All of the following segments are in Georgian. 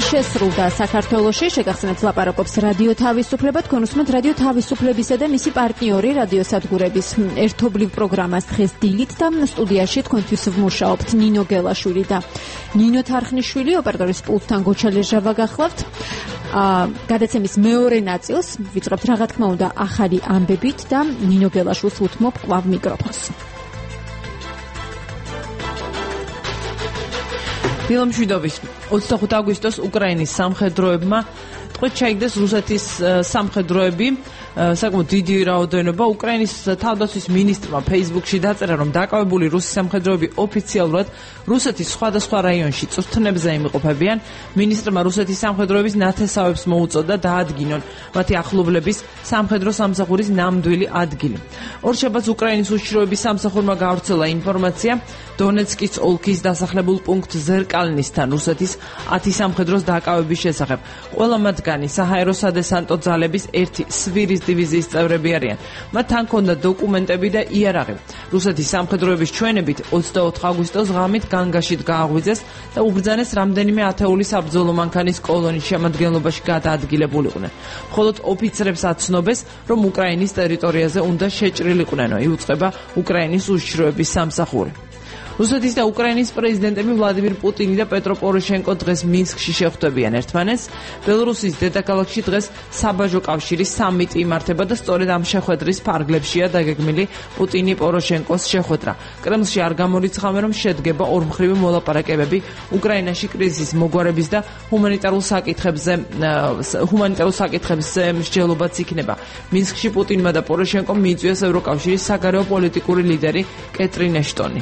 შესრულდა საქართველოში. შეგახსენებთ ლაპარაკობს რადიო თავისუფლება. თქვენ უსმენთ რადიო თავისუფლებისა და მისი პარტნიორი რადიოსადგურების ერთობლივ პროგრამას დღეს დილით და სტუდიაში თქვენთვის ვმუშაობთ ნინო გელაშვილი და ნინო თარხნიშვილი. ოპერატორის პულტთან გოჩა ლეჟავა გახლავთ. გადაცემის მეორე ნაწილს ვიწყებთ რა თქმა უნდა ახალი ამბებით და ნინო გელაშვილს უთმობ კვლავ მიკროფონს. ფილმშვიდობის 25 აგვისტოს უკრაინის სამხედროებმა ტყვედ ჩაიგდეს რუსეთის სამხედროები. საკმაოდ დიდი რაოდენობა. უკრაინის თავდაცვის მინისტრმა Facebook-ში დაწერა, რომ დაკავებული რუსი სამხედროები ოფიციალურად რუსეთის სხვადასხვა რაიონში წვრთნებზე იმყოფებიან. მინისტრმა რუსეთის სამხედროების ნათესავებს მოუწოდა დაადგინონ მათი ახლობლების სამხედრო სამსახურის ნამდვილი ადგილი. ორშაბათს უკრაინის უშიშროების სამსახურმა გავრცელა ინფორმაცია დონეცკის ოლქის დასახლებულ პუნქტ ზერკალნისთან რუსეთის 10 სამხედროს დაკავების შესახებ. ყველა მათგანი საჰაერო სადესანტო ძალების ერთი სვირის დივიზიის წევრები არიან. მათ თან ჰქონდა დოკუმენტები და იარაღი. რუსეთის სამხედროების ჩვენებით 24 აგვისტოს ღამით განგაშით გააღვიძეს და უბრძანეს რამდენიმე ათეული საბრძოლო მანქანის კოლონის შემადგენლობაში გადაადგილებულიყვნენ. მხოლოდ ოფიცრებს აცნობეს, რომ უკრაინის ტერიტორიაზე უნდა შეჭრილიყვნენო. იუწყება უკრაინის უშიშროების სამსახური. რუსეთის და უკრაინის პრეზიდენტები ვლადიმირ პუტინი და პეტრო პოროშენკო დღეს მინსკში შეხვდებიან ერთმანეთს. ბელორუსის დედაქალაქში დღეს საბაჟო კავშირის სამიტი იმართება და სწორედ ამ შეხვედრის ფარგლებშია დაგეგმილი პუტინი-პოროშენკოს შეხვედრა. კრემლში არ გამორიცხავენ, რომ შედგება ორმხრივი მოლაპარაკებები უკრაინაში კრიზისის მოგვარების და ჰუმანიტარულ საკითხებზე მსჯელობაც იქნება. მინსკში პუტინმა და პოროშენკომ მიიწვიეს ევროკავშირის საგარეო პოლიტიკური ლიდერი კეტრინ ეშტონი.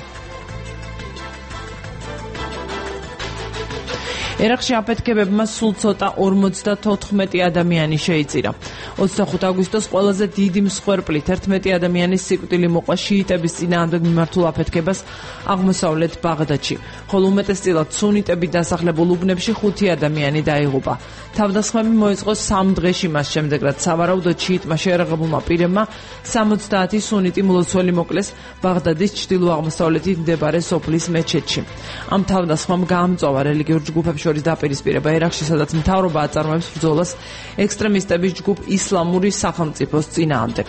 ერაყში აფეთქებებმა სულ ცოტა 54 ადამიანი შეიწირა. 25 აგვისტოს ყველაზე დიდი მსხვერპლით 11 ადამიანის სიკვდილი მოყვა შიიტების წინააღმდეგ მიმართულ აფეთქებას აღმოსავლეთ ბაღდადში. ხოლო უმეტესწილად სუნიტები დასახლებულ უბნებში 5 ადამიანი დაიღუპა. თავდასხმები მოეწყო 3 დღეში მას შემდეგ, რაც სავარაუდოდ შიიტმა შეერაღებულმა პირებმა 70 სუნიტი მლოცველი მოკლეს ბაღდადის ჩრდილო-აღმოსავლეთით მდებარე სოფლის მეჩეთში. ამ თავდასხმამ გაამწვავა რელიგიურ ჯგუფებს შორის დაპირისპირება ერაყში, სადაც მთავრობა აწარმოებს ბრძოლას ექსტრემისტების ჯგუფ ისლამური სახელმწიფოს წინააღმდეგ.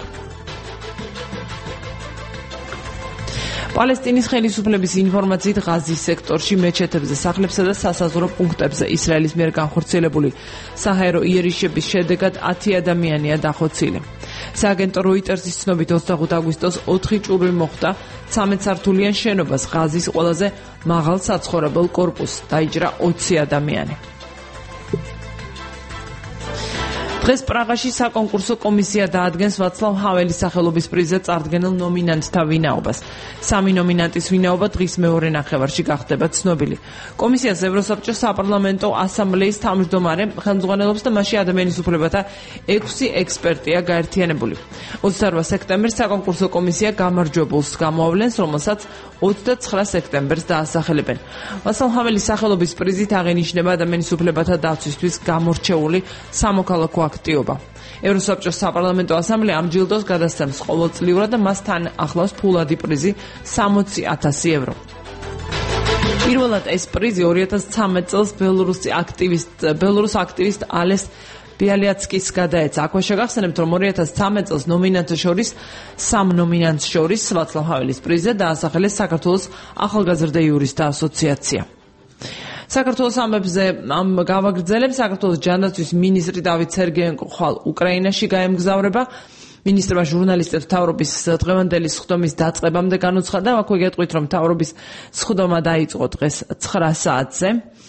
პალესტინის ხელისუფლების ინფორმაციით ღაზის სექტორში მეჩეთებზე, სახლებსა და სასაზღვრო პუნქტებზე ისრაელის მიერ განხორციელებული საჰაერო იერიშების შედეგად 10 ადამიანია დახოცილი. სააგენტო როიტერსის ცნობით 25 აგვისტოს 4 ჭურვი მოხვდა 13 სართულიან შენობას ღაზის ყველაზე მაღალ საცხოვრებელ კორპუსს. დაიჭრა 20 ადამიანი. დღეს პრაღაში საკონკურსო კომისია დაადგენს ვაცლავ ჰაველის სახელობის პრიზზე წარდგენილ ნომინანტთა ვინაობას. 3 ნომინანტის ვინაობა დღის მეორე ნახევარში გახდება ცნობილი. კომისიას ევროსაბჭოს საპარლამენტო ასამბლეის თავმჯდომარე ხელმძღვანელობს და მასში ადამიანის უფლებათა 6 ექსპერტია გაერთიანებული. 28 სექტემბერს საკონკურსო კომისია გამარჯვებულს გამოავლენს, რომელსაც 29 სექტემბერს დაასახელებენ. ვაცლავ ჰაველის სახელობის პრიზით აღენიშნება ადამიანის უფლებათა დაცვისთვის გამორჩეული სამოქალაქო აქტიობა. ევროსაბჭოს საპარლამენტო ასამბლეა ამ ჯილდოს გადასცემს ყოველწლიურად და მას თან ახლავს ფულადი პრიზი 60,000 евро. პირველად ეს პრიზი 2013 წელს ბელორუს აქტივისტ ალეს ბიალიაცკის გადაეცა. აქვე შეგახსენებთ, რომ 2013 წელს ნომინანტთა შორის 3 ნომინანტს შორის ვაცლავ ჰაველის პრიზზე დაასახელეს საქართველოს ახალგაზრდა იურისტთა ასოციაცია. საქართველოს ამბებზე გავაგრძელებს. საქართველოს ჯანდაცვის მინისტრი დავით სერგეენკო ხვალ უკრაინაში გაემგზავრება. მინისტრმა ჟურნალისტებს მთავრობის დღევანდელი სხდომის დაწყებამდე განუცხადა. აქვე გეტყვით, რომ მთავრობის სხდომა დაიწყო დღეს 9 საათზე.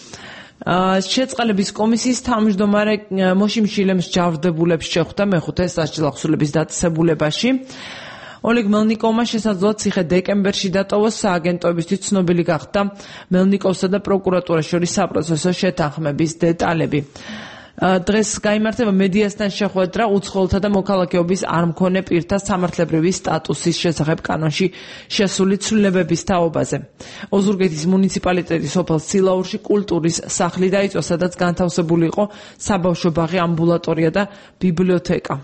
შეწყალების კომისიის თავმჯდომარე მოშიმშილემს ჯავრდებულებს შეხვდა მეხუთე სასჯელახსულების დაწესებულებაში. ოლეგ მელნიკოვმა შესაძლოა ციხე დეკემბერში დატოვოს. სააგენტოებისთვის ცნობილი გახდა მელნიკოვსა და პროკურატურას შორის საპროცესო შეთანხმების დეტალები. დღეს გაიმართება მედიასთან შეხვედრა უცხოელთა და მოქალაქეობის არ მქონე პირთა სამართლებრივი სტატუსის შესახებ კანონში შესული ცვლილებების თაობაზე. ოზურგეთის მუნიციპალიტეტის სოფელ სილაურში კულტურის სახლი დაიწვა, სადაც განთავსებული იყო საბავშვო ბაღი, ამბულატორია და ბიბლიოთეკა.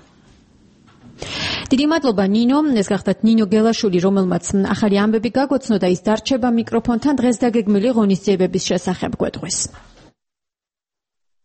დიდი მადლობა ნინო. ეს გახდათ ნინო გელაშვილი, რომელმაც ახალი ამბები გაგოცნო და ის დარჩება მიკროფონთან დღეს დაგეგმილი ღონისძიებების შესახებ გვეტყვის.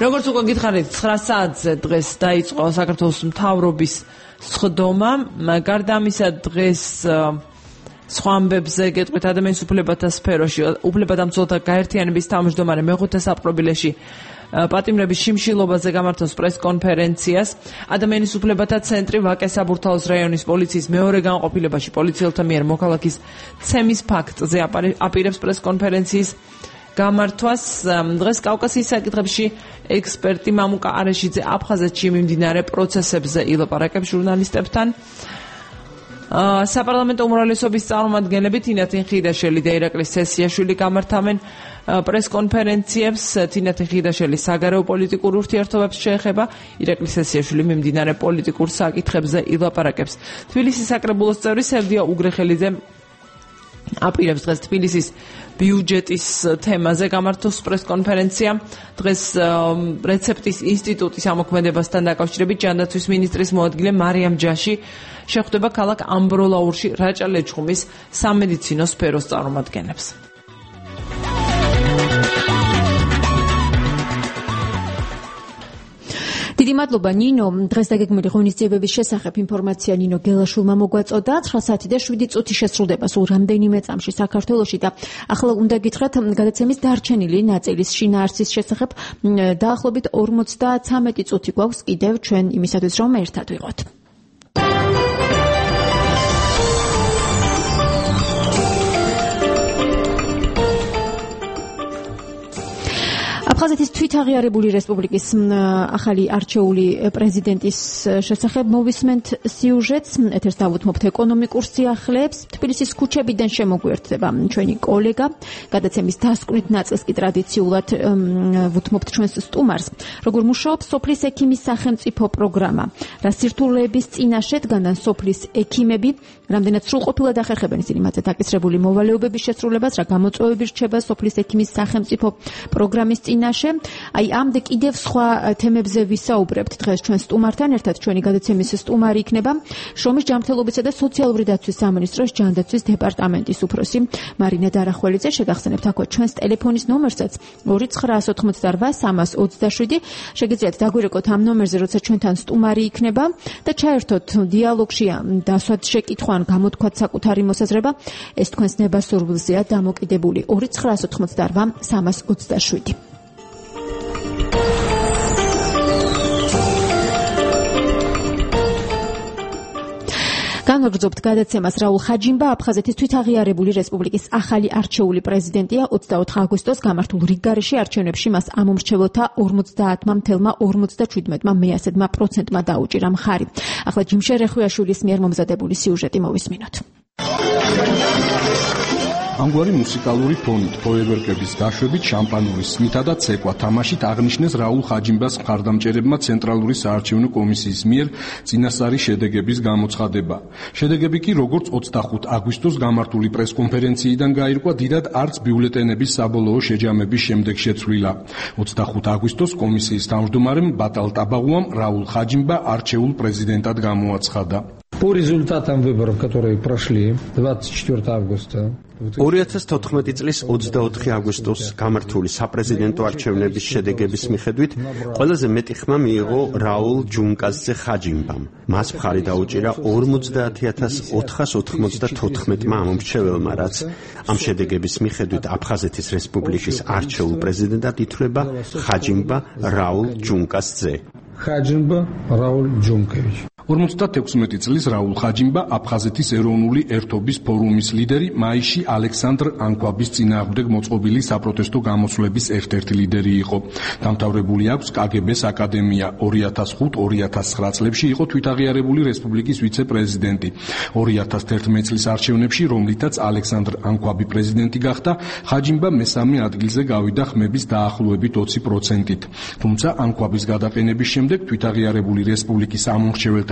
როგორც უკვე გითხარით, 9 საათზე დღეს დაიწყო საქართველოს მთავრობის სხდომა. გარდა ამისა, დღეს სხვა ამბებზე გეტყვით ადამიანის უფლებათა სფეროში, უფლებადამცველთა გაერთიანების თავმჯდომარე მეხუთე საპყრობილეში პატიმრების შიმშილობაზე გამართავს პრეს-კონფერენციას. ადამიანის უფლებათა ცენტრი ვაკე-საბურთალოს რაიონის პოლიციის მეორე განყოფილებაში პოლიციელთა მიერ მოქალაქის ცემის ფაქტზე აპირებს პრეს-კონფერენციის გამართვას. დღეს კავკასიის საკითხებში ექსპერტი მამუკა არეშიძე აფხაზეთში მიმდინარე პროცესებზე ილაპარაკებს ჟურნალისტებთან. საპარლამენტო უმრავლესობის წარმომადგენლები თინათინ ხიდაშელი და ირაკლი სესიაშვილი გამართავენ პრეს-კონფერენციებს. თინათინ ხიდაშელი საგარეო პოლიტიკურ ურთიერთობებს შეეხება, ირაკლი სესიაშვილი მიმდინარე პოლიტიკურ საკითხებზე ილაპარაკებს. თბილისის საკრებულოს წევრი სევდია უგრეხელიძე აპირებს დღეს თბილისის ბიუჯეტის თემაზე გამართოს პრეს-კონფერენცია. დღეს რეცეპტის ინსტიტუტის ამოქმედებასთან დაკავშირებით ჯანდაცვის მინისტრის მოადგილე მარიამ ჯაში შეხვდება ქალაქ ამბროლაურში რაჭა ლეჩხუმის სამედიცინო სფეროს წარმომადგენლებს. დიდი მადლობა ნინო. დღეს დაგეგმილი ღონისძიებების შესახებ ინფორმაცია ნინო გელაშვილმა მოგვაწოდა. 9 საათი და 7 წუთი შესრულდება სულ რამდენიმე წამში საქართველოში და ახლა უნდა გითხრათ გადაცემის დარჩენილი ნაწილის შინაარსის შესახებ. დაახლოებით 53 წუთი გვაქვს კიდევ ჩვენ იმისათვის რომ ერთად ვიყოთ. აფხაზეთის თვითაღიარებული რესპუბლიკის ახალი არჩეული პრეზიდენტის შესახებ მოვისმენთ სიუჟეტს. ეთერს დავუთმობთ ეკონომიკურ სიახლეებს. თბილისის ქუჩებიდან შემოგვიერთდება ჩვენი კოლეგა. გადაცემის დასკვნით ნაწილს კი ტრადიციულად ვუთმობთ ჩვენს სტუმარს. როგორ მუშაობს სოფლის ექიმის სახელმწიფო პროგრამა, რა სირთულეების წინაშე დგანან სოფლის ექიმები, რამდენად სრულყოფილად ახერხებენ ისინი მათზე დაკისრებული მოვალეობების შესრულებას, რა გამოწვევები რჩება სოფლის ექიმის სახელმწიფო პროგრამის წინაშე. აი ამდე კიდევ სხვა თემებზე ვისაუბრებთ დღეს ჩვენ სტუმართან ერთად. ჩვენი გადაცემის სტუმარი იქნება შრომის ჯანმრთელობისა და სოციალური დაცვის სამინისტროს ჯანდაცვის დეპარტამენტის უფროსი მარინა დარახველიძე. შეგახსენებთ აქ ჩვენს ტელეფონის ნომერსაც 2988 327. შეგიძლიათ დაგვირეკოთ ამ ნომერზე, როცა ჩვენთან სტუმარი იქნება და ჩაერთოთ დიალოგში, დასვათ შეკითხვა ან გამოთქვათ საკუთარი მოსაზრება. ეს თქვენს ნებასურვილზეა დამოკიდებული. 2988 327. განვაგრძობთ გადაცემას. რაულ ხაჯიმბა აფხაზეთის თვითაღიარებული რესპუბლიკის ახალი არჩეული პრეზიდენტია. 24 აგვისტოს გამართულ რიგგარეში არჩევნებში მას ამომრჩეველთა 50,47%-მა მეასედმა დაუჭირა მხარი. ახლა ჯიმშე რეხვიაშვილის მიერ მომზადებული სიუჟეტი მოვისმინოთ. ამგვარი მუსიკალური ფონით, ფოიერვერკების დაშვებით, შამპანურის სმითა და ცეკვა თამაშით აღნიშნეს რაულ ხაჯიმბას მხარდამჭერებმა ცენტრალური საარჩევნო კომისიის მიერ წინასწარი შედეგების გამოცხადება. შედეგები კი როგორც 25 აგვისტოს გამართული პრესკონფერენციიდან გაირკვა, დიდად არც ბიულეტენების საბოლოო შეჯამების შემდეგ შეცვლილა. 25 აგვისტოს კომისიის თავმჯდომარემ ბატალ ტაბაღუამ რაულ ხაჯიმბა არჩეულ პრეზიდენტად გამოაცხადა. По результатам выборов, которые прошли 24 августа 2014 წლის 24 აგვისტოს გამართული sapρეზიდენტო არჩევნების შედეგების მიხედვით ყველაზე მეტი ხმა მიიღო რაულ ჯუნკასზე ხაჯიმბამ. მას მხარი დაუჭირა 50,494-მა ამომრჩეველმა, რაც ამ შედეგების მიხედვით აფხაზეთის რესპუბლიკის არჩეულ პრეზიდენტად ითვლება ხაჯიმბა რაულ ჯუნკასზე. ხაჯიმბა რაულ ჯუნკევიჩ. 56 წლის რაულ ხაჯიმბა აფხაზეთის ეროვნული ერთობის ფორუმის ლიდერი მაიში ალექსანდრ ანკვაბის წინააღმდეგ მოწყობილი საპროტესტო გამოსვლების ერთ-ერთი ლიდერი იყო. დამთავრებული აქვს კგბ-ს აკადემია. 2005-2009 წლებში იყო თვითაღიარებული რესპუბლიკის ვიცე-პრეზიდენტი. 2011 წლის არჩევნებში, რომლითაც ალექსანდრ ანკვაბი პრეზიდენტი გახდა, ხაჯიმბა მესამე ადგილზე გავიდა ხმების დაახლოებით 20%-ით. თუმცა ანკვაბის გადაყენების შემდეგ თვითაღიარებული რესპუბლიკის ამომრჩეველთა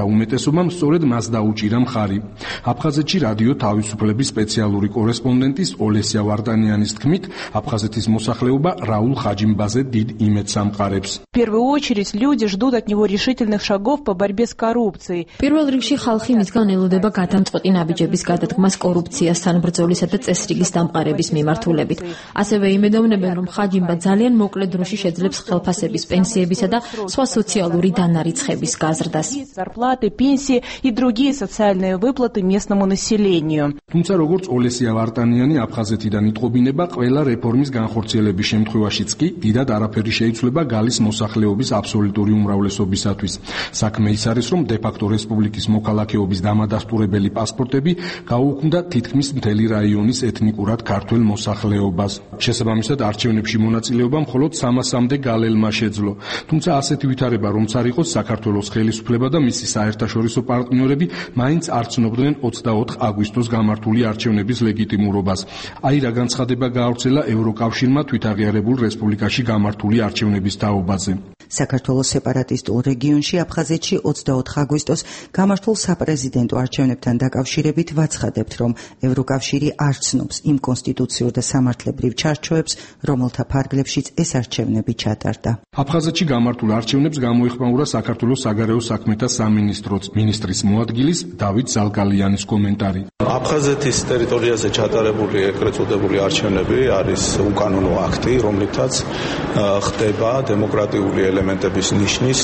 უმეტესობამ სწორედ მას დაუჭირა მხარი. აფხაზეთში რადიო თავისუფლების სპეციალური კორესპონდენტის ოლესია ვარტანიანის თქმით, აფხაზეთის მოსახლეობა რაულ ხაჯიმბაზე დიდ იმედს ამყარებს. В первую очередь люди ждут от него решительных шагов по борьбе с коррупцией. პირველ რიგში ხალხი მისგან ელოდება გადამწყვეტი ნაბიჯების გადადგმას კორუფციასთან ბრძოლისა და წესრიგის დამყარების მიმართულებით. ასევე იმედოვნებენ, რომ ხაჯიმბა ძალიან მოკლე დროში შეძლებს ხელფასების, პენსიებისა და სხვა სოციალური დანარიცხების გაზრდას. Зарплаты, пенсии и другие социальные выплаты местному населению. თუმცა როგორც ოლესია ვარტანიანი აფხაზეთიდან იტყობინება, ყველა რეფორმის განხორციელების შემთხვევაშიც კი დიდად არაფერი შეიცვლება გალის მოსახლეობის აბსოლუტური უმრავლესობისათვის. საქმე ის არის, რომ დე-ფაქტო რესპუბლიკის მოქალაქეობის დამადასტურებელი პასპორტები გაუქმდა თითქმის მთელი რაიონის ეთნიკურად ქართველ მოსახლეობას. შესაბამისად, არჩევნებში მონაწილეობა მხოლოდ 300-მდე გალელმა შეძლო. თუმცა ასეთი ვითარება რომც არ იყოს, საქართველოს ხელისუფლება და მისი საერთაშორისო პარტნიორები მაინც არ ცნობდნენ 24 აგვისტოს გამართული არჩევნების ლეგიტიმურობას. აი რა განცხადება გაავრცელა ევროკავშირმა თვითაღიარებულ რესპუბლიკაში გამართული არჩევნების თაობაზე. საქართველოს სეპარატისტულ რეგიონში აფხაზეთში 24 აგვისტოს გამართულ საპრეზიდენტო არჩევნებთან დაკავშირებით ვაცხადებთ, რომ ევროკავშირი არ ცნობს იმ კონსტიტუციურ და სამართლებრივ ჩარჩოებს, რომელთა ფარგლებშიც ეს არჩევნები ჩატარდა. აფხაზეთში გამართულ არჩევნებს გამოეხმაურა საქართველოს საგარეო საქმეთა სამინისტროც. მინისტრის მოადგილის დავით ზალკალიანის კომენტარი. აფხაზეთის ტერიტორიაზე ჩატარებული ეგრეთ წოდებული არჩევნები არის უკანონო აქტი, რომლითაც ხდება დემოკრატიული ელემენტების ნიშნის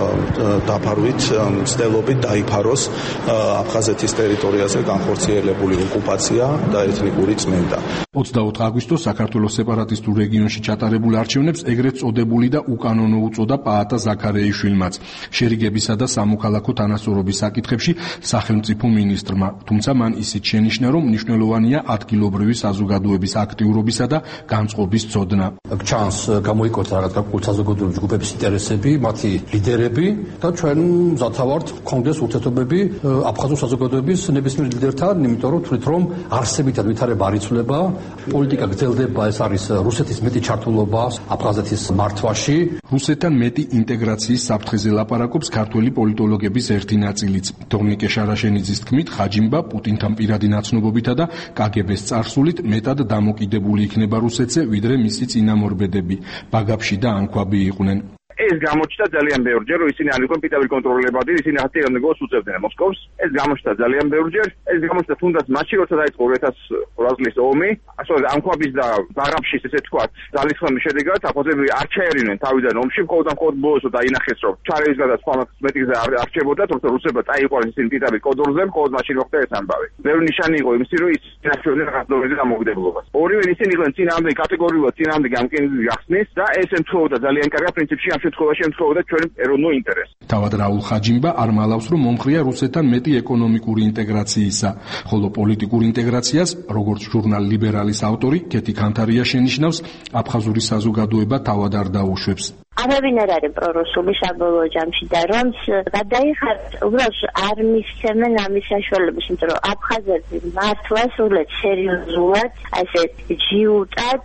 დაფარვით მცდელობით დაიფაროს აფხაზეთის ტერიტორიაზე განხორციელებული ოკუპაცია და ეთნიკური წმენდა. 24 აგვისტოს საქართველოს სეპარატისტულ რეგიონში ჩატარებულ არჩევნებს ეგრეთ წოდებული და უკანონო უწოდა პაატა ზაქარეიშვილმაც შერიგებისა და სამოქალაქო თანასწორობის საკითხებში სახელმწიფო მინისტრმა. თუმცა მან ისიც შენიშნა, რომ მნიშვნელოვანია ადგილობრივი საზოგადოების აქტიურობისა და განწყობის ცოდნა. ჩანს გამოიკოთა რაღაც განკუთვნილ საზოგადოების ჯგუფების ინტერესები, მათი ლიდერები და ჩვენ მზათა ვართ კონგრეს ურთიერთობები აფხაზურ საზოგადოების ნებისმიერ ლიდერთან, იმიტომ რომ თვლით რომ არსებითად ვითარება არ იცვლება, პოლიტიკა გრძელდება, ეს არის რუსეთის მეტი ჩართულობა აფხაზეთის მართვაში. რუსეთთან მეტი ინტეგრაციის საფრთხეზე ლაპარაკობს ქართველი პოლიტოლოგების ერთი ნაწილიც. დომნიკე შარაშენიძის თქმით, ხაჯიმბა პუტინთან პირადი ნაცნობობითა და კგბ-ს წარსულით მეტად დამოკიდებული იქნება რუსეთზე, ვიდრე მისი წინამორბედები. ბაგაფში და ანქვაბი იყვნენ. ეს გამოჩნდა ძალიან ბევრჯერ, რომ ისინი არ იყვნენ პირდაპირ კონტროლებადი, ისინი აქტიურობას უწევდნენ მოსკოვს. ეს გამოჩნდა ძალიან ბევრჯერ. ეს გამოჩნდა თუნდაც მაშინ, როცა დაიწყო 2008 წლის ომი, ასე ანქვაბის და ბაღაფშის ესე თქვათ, ძალისხმევის შედეგად აფხაზები არ ჩაერინენ თავიდან ომში, მხოლოდ ბოლოს დაინახეს, რომ ჩარევის გადასხმას მეტი გზა არ არჩებოდა, თორსა რუსებმა წაიყვანეს ისინი პირდაპირ კოდორზე, მხოლოდ მაშინ მოხდა ეს ამბავი. ბევრი ნიშანი იყო იმისი, რომ ის ინახებდნენ რაღაცნაირად დამოუკიდებლობას. ორივე ისინი იყვნენ წინააღმდეგ კატეგორიულად წინააღმდეგ გამკენილი გახსნის და ეს ემთხვეოდა ძალიან კარგად პრინციპში შემთხვევაში თქვენ ეროვნულ ინტერესს. თავად რაულ ხაჯიმბა არ მალავს, რომ მომხრია რუსეთთან მეტი ეკონომიკური ინტეგრაციისა, ხოლო პოლიტიკურ ინტეგრაციას, როგორც ჟურნალ ლიბერალის ავტორი კეთი კანთარია შენიშნავს, აფხაზური საზოგადოება თავად არ დაუშვებს. არავინ არ არის პრორუსული საბოლოო ჯამში და რომს გადაიხართ, უბრალოდ არ მისცემენ ამის საშუალებას, იმიტომ რომ აფხაზები მართლა სულეთ სერიოზულად, ასე ჯიუტად,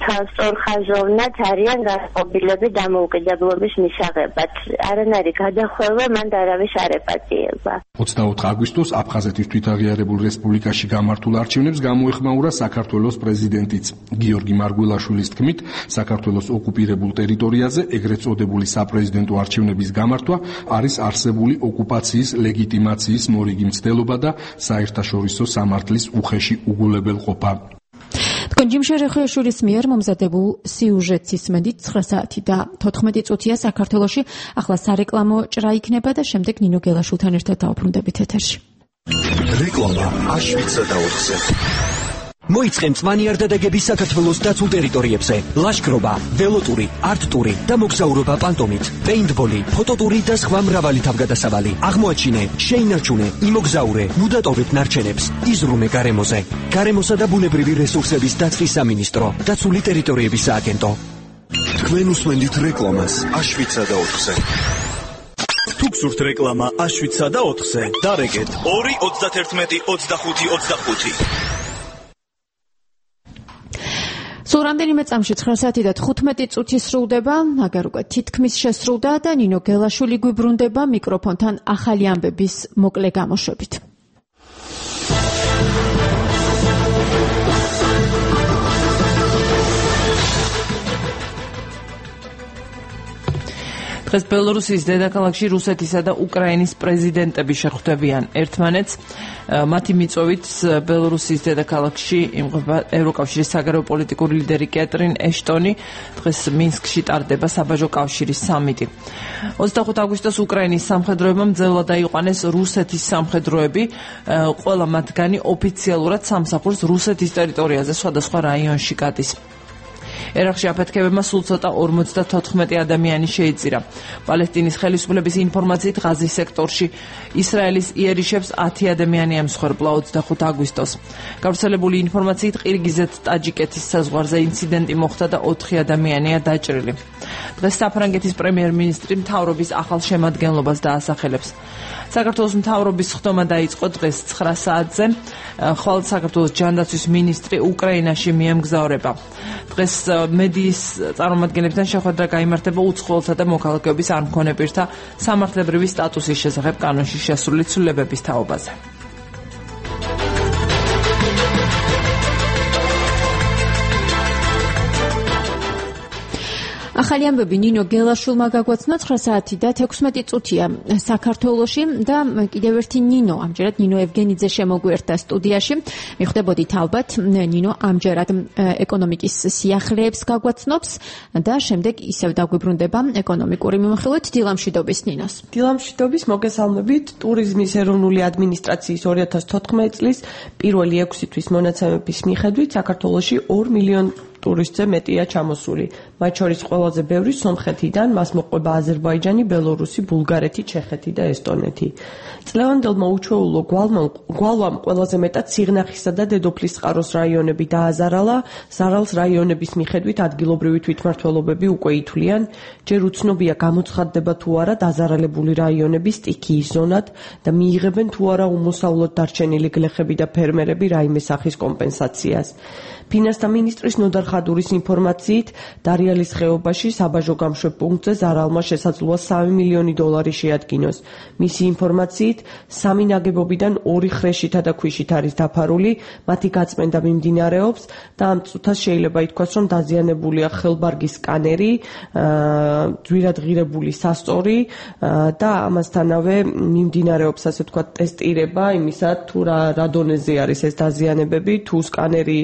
სწორხაზოვნად არიან განწყობილები დამოუკიდებლობის მისაღებად. არანაირი გადახვევა მანდ არავის არ ეპატიება. 24 აგვისტოს აფხაზეთის თვითაღიარებულ რესპუბლიკაში გამართულ არჩევნებს გამოეხმაურა საქართველოს პრეზიდენტიც. გიორგი მარგველაშვილის თქმით, საქართველოს ოკუპირებულ ტერიტორიაზე ეგრეთ წოდებული საპრეზიდენტო არჩევნების გამართვა არის არსებული ოკუპაციის ლეგიტიმაციის მორიგი მცდელობა და საერთაშორისო სამართლის უხეში უგულებელყოფა. თქვენ ჯიმშარ ეხეშურის მიერ მომზადებულ სიუჟეტს ისმენთ 9 საათი და 14 წუთია საქართველოში. ახლა სარეკლამო ჭრა იქნება და შემდეგ ნინო გელაშვილთან ერთად დავბრუნდებით ეთერში. რეკლამა აშვიცა და 4-ზე. მოიწყე მწვანე არდადეგების საქართველოს დაცულ ტერიტორიებზე. ლაშქრობა, ველოტური, არტ-ტური და მოგზაურობა პანტომით, პეინტბოლი, ფოტოტური და სხვა მრავალი თავგადასავალი. აღმოაჩინე, შეინარჩუნე, იმოგზაურე, მუდატოვეთ ნარჩენებს, იზრუნე გარემოზე. გარემოსა და ბუნებრივი რესურსების დაცვის სამინისტრო, დაცული ტერიტორიების სააგენტო. თქვენ უსმენთ რეკლამას აშვიცა და 4-ზე. თუ გსურთ რეკლამა აშვიცა და 4-ზე, დარეგეთ 2 31 25 25. სულ რამდენიმე წამში 9 საათი და 15 წუთი სრულდება, აგერ უკვე თითქმის შესრულდა და ნინო გელაშვილი გვიბრუნდება მიკროფონთან ახალი ამბების მოკლე გამოშვებით. დღეს ბელორუსიის დედაქალაქში რუსეთისა და უკრაინის პრეზიდენტები შეხვდებიან ერთმანეთს. მათი მიწვევით ბელორუსიის დედაქალაქში იმყოფება ევროკავშირის საგარეო პოლიტიკური ლიდერი კეტრინ ეშტონი. დღეს მინსკში ტარდება საბაჟო კავშირის სამიტი. 25 აგვისტოს უკრაინის სამხედროებმა მძევლად აიყვანეს რუსეთის სამხედროები. ყველა მათგანი ოფიციალურად სამსახურს რუსეთის ტერიტორიაზე სხვადასხვა რაიონში გადის. ერაყში აფეთქებებმა სულ ცოტა 54 ადამიანი შეიწირა. პალესტინის ხელისუფლების ინფორმაციით ღაზის სექტორში ისრაელის იერიშებს 10 ადამიანი ემსხვერპლა 25 აგვისტოს. გავრცელებული ინფორმაციით ყირგიზეთ-ტაჯიკეთის საზღვარზე ინციდენტი მოხდა და 4 ადამიანია დაჭრილი. დღეს საფრანგეთის პრემიერ-მინისტრი მთავრობის ახალ შემადგენლობას დაასახელებს. საქართველოს მთავრობის ხდომა დაიწყო დღეს 9 საათზე, ხვალ საქართველოს ჯანდაცვის მინისტრი უკრაინაში მიემგზავრება. დღეს მედიის წარმომადგენლებთან შეხვედრა გაიმართება უცხოელთა და მოქალაქეობის არ მქონე პირთა სამართლებრივი სტატუსის შესახებ კანონში შესული ცვლილებების თაობაზე. ახალი ამბები ნინო გელაშვილმა გაგვაცნო 9 საათი და 16 წუთია საქართველოში და კიდევ ერთი ნინო, ამჯერად ნინო ევგენიძე შემოგვიერთდა სტუდიაში. მიხვდებოდით ალბათ, ნინო ამჯერად ეკონომიკის სიახლეებს გაგვაცნობს და შემდეგ ისევ დაგვიბრუნდება ეკონომიკური მიმოხილვით. დილამშვიდობის ნინოს. დილამშვიდობის, მოგესალმებით. ტურიზმის ეროვნული ადმინისტრაციის 2014 წლის პირველი 6 თვის მონაცემების მიხედვით საქართველოში 2 მილიონ ტურისტზე მეტია ჩამოსული. მათ შორის ყველაზე ბევრი სომხეთიდან, მას მოყვება აზერბაიჯანი, ბელორუსი, ბულგარეთი, ჩეხეთი და ესტონეთი. წლევანდელმა უჩვეულო გვალვამ ყველაზე მეტად სიღნაღისა და დედოფლის წყაროს რაიონები დააზარალა. ზარალს რაიონების მიხედვით ადგილობრივი თვითმმართველობები უკვე ითვლიან. ჯერ უცნობია გამოცხადდება თუ არა დაზარალებული რაიონების სტიქიის ზონად და მიიღებენ თუ არა უმოსავლოდ დარჩენილი გლეხები და ფერმერები რაიმე სახის კომპენსაციას. ფინანსთა მინისტრის ნოდარ ხადურის ინფორმაციით, დარიალის ხეობაში საბაჟო გამშვებ პუნქტზე ზარალმა შესაძლოა 3 მილიონი დოლარი შეადგინოს. მისი ინფორმაციით, 3 ნაგებობიდან 2 ხრეშითა და ქვიშით არის დაფარული, მათი გაწმენდა მიმდინარეობს და ამ წუთას შეიძლება ითქვას, რომ დაზიანებულია ხელბარგის სკანერი, ძვირადღირებული სასწორი და ამასთანავე მიმდინარეობს, ასე ვთქვათ, ტესტირება იმისა, თუ რა დონეზე არის ეს დაზიანებები, თუ სკანერი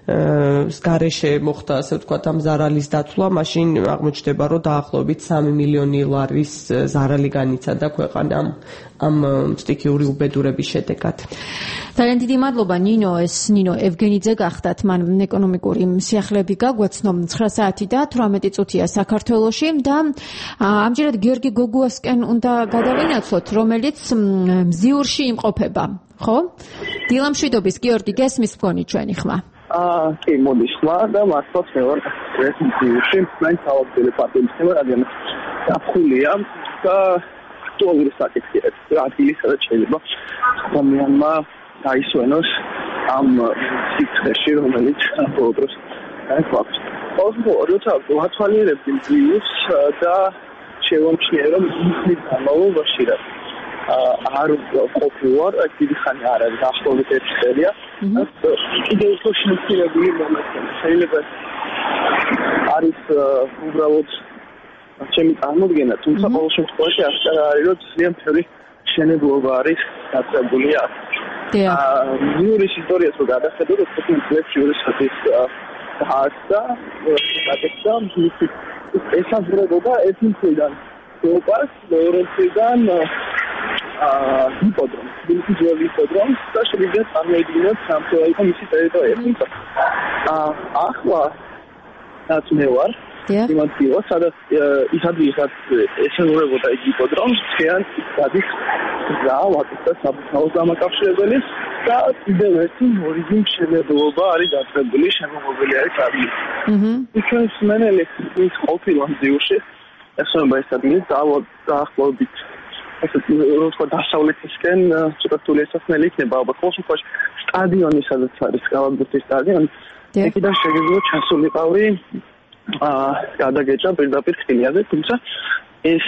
გარეშე მოხდა, ასე ვთქვათ, ამ ზარალის დაცვა, მაშინ აღმოჩნდება, რომ დაახლოებით 3 მილიონი ლარის ზარალი განიცადა ქვეყანამ ამ სტიქიური უბედურების შედეგად. ძალიან დიდი მადლობა ნინო, ეს ნინო ევგენიძე გახდათ, მან ეკონომიკური სიახლეები გაგვაცნო 9 საათი და 18 წუთია საქართველოში და ამჯერად გიორგი გოგუასკენ უნდა გადავინაცვლოთ, რომელიც მზიურში იმყოფება, ხო? დილამშვიდობის გიორგი, გესმის მგონი ჩვენი ხმა. კი, მოდის ხმა და მართლაც მე ვარ ეს მზიურში, მან თავობილი პატიმრება, რადგან დაფხულია და aktuალური საკითხია, ადგილი სადაც შეიძლება ადამიანმა დაისვენოს ამ სიცხეში, რომელიც ბოლო დროს გვაქვს. როცა ვათვალიერებდი მზიურს და შევამჩნიე, რომ მის განმავლობაში არ ყოფილვარ, დიდი ხანი არ არის, დაახლოებით 1 წელია. კიდევ უფრო შემცირებული მომენტი. შეიძლება არის უბრალოდ ჩემი წარმოდგენა, თუმცა ყოველ შემთხვევაში აღწერა არის, რომ ძალიან ბევრი მშენებლობა არის დაწებული აქ. მზიურის ისტორიას რო გადახედოთ, 15 წლებში რუსეთის დაარსდა, ესაზღვრებოდა ერთ მხრიდან ევროპას, მეორე მხრიდან იპოდრომს, თბილისის ძველი იპოდრომს და შევიდა წარმოედგინოთ სამწუხაროდ იყო მისი ტერიტორია. თუმცა ახლა რაც მე ვარ, იმათია, სადაც ისაც ესაზღვრებოდა იგი იპოდრომს, ჩვენ გადის რა ვაკეთდა საბრძოლო დამაკავშირებელი და კიდევ ერთი მორიგი მშენებლობა არის დაწყებული, შემოღობილი არის ადგილი. ჩვენ სმენელი ის ყოფილა მზიურში, ესწრება ეს ადგილი დაახლოებით როცა დასავლეთისკენ ცოტა რთული ესასმელი იქნება, ალბათ ყოველ შემთხვევაში სტადიონი, სადაც არის გავაგზავნილი სტადიონი, იქიდან შეგიძლია ჩასულიყავი გადაგეჭრა პირდაპირ ხილიაზე, თუმცა ეს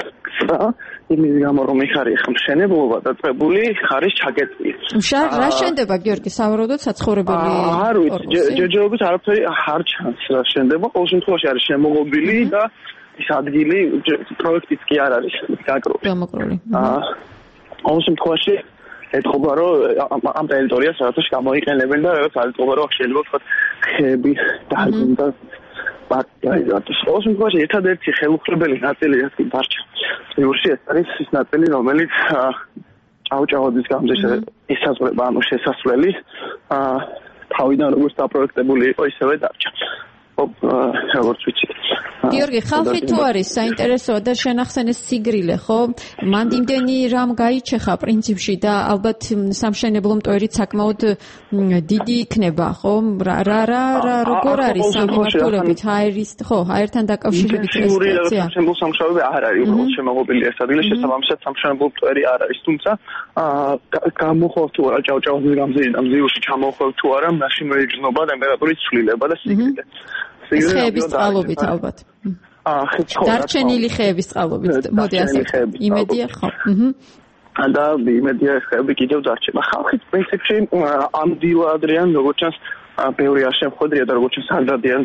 იმის გამო რომ ეხარი ხა მშენებლობა დაწყებული არის ჩაგეწილი. რა შენდება გიორგი სავარაუდოდ საცხოვრებელი არ ვიცი, ჯერჯერობით არაფერი არ ჩანს რა შენდება, ყოველ შემთხვევაში არის შემოღობილი და ეს ადგილი პროექტიც კი არ არის გამოკრული. ყოველ შემთხვევაში ეთქობა რომ ამ ტერიტორიას რაღაცა გამოიყენებენ და რაღაც არ ეთქობა რომ შეიძლება ვთქვათ ხეები დაგვიდა პარტიზატოს. ყოველ შემთხვევაში ერთადერთი ხელუხლებელი ნაწილი რაც კი დარჩა იურში ეს არის ის ნაწილი რომელიც ჭავჭავაძის გამზირზე ესაზღვრება ანუ შესასვლელი თავიდან როგორც დაპროექტებული იყო ისევე დარჩა. როგორც ვიცით. გიორგი, ხალხი თუ არის საინტერესოა და შენახსენეს სიგრილე, ხო? მანდ იმდენი რამ გაიჩეხა პრინციპში და ალბათ სამშენებლო მტვერით საკმაოდ დიდი იქნება, ხო? როგორ არის სამმართველობით, ჰაერთან დაკავშირებით ეს სიტუაცია? სამშენებლო სამუშაოები არ არის, უბრალოდ შემოღობილი ეს ადგილი, შესაბამისად სამშენებლო მტვერი არ არის, თუმცა გამოხვალ თუ არა ჭავჭავაძის გამზირიდან მზიურში ჩამოხვალ თუ არა, მაშინ მეიგრძნობა ტემპერატურის ცვლილება და სიგრილე. ხეების წყალობით ალბათ. დარჩენილი ხეების წყალობით. მოდი ასე. იმედია ხო? და იმედია ხეები კიდევ დარჩება. ხალხის პრინციპში ამდივადრიან როგორც ჩანს ბევრი არ შემხვედრია და როგორც ჩანს არ დადიან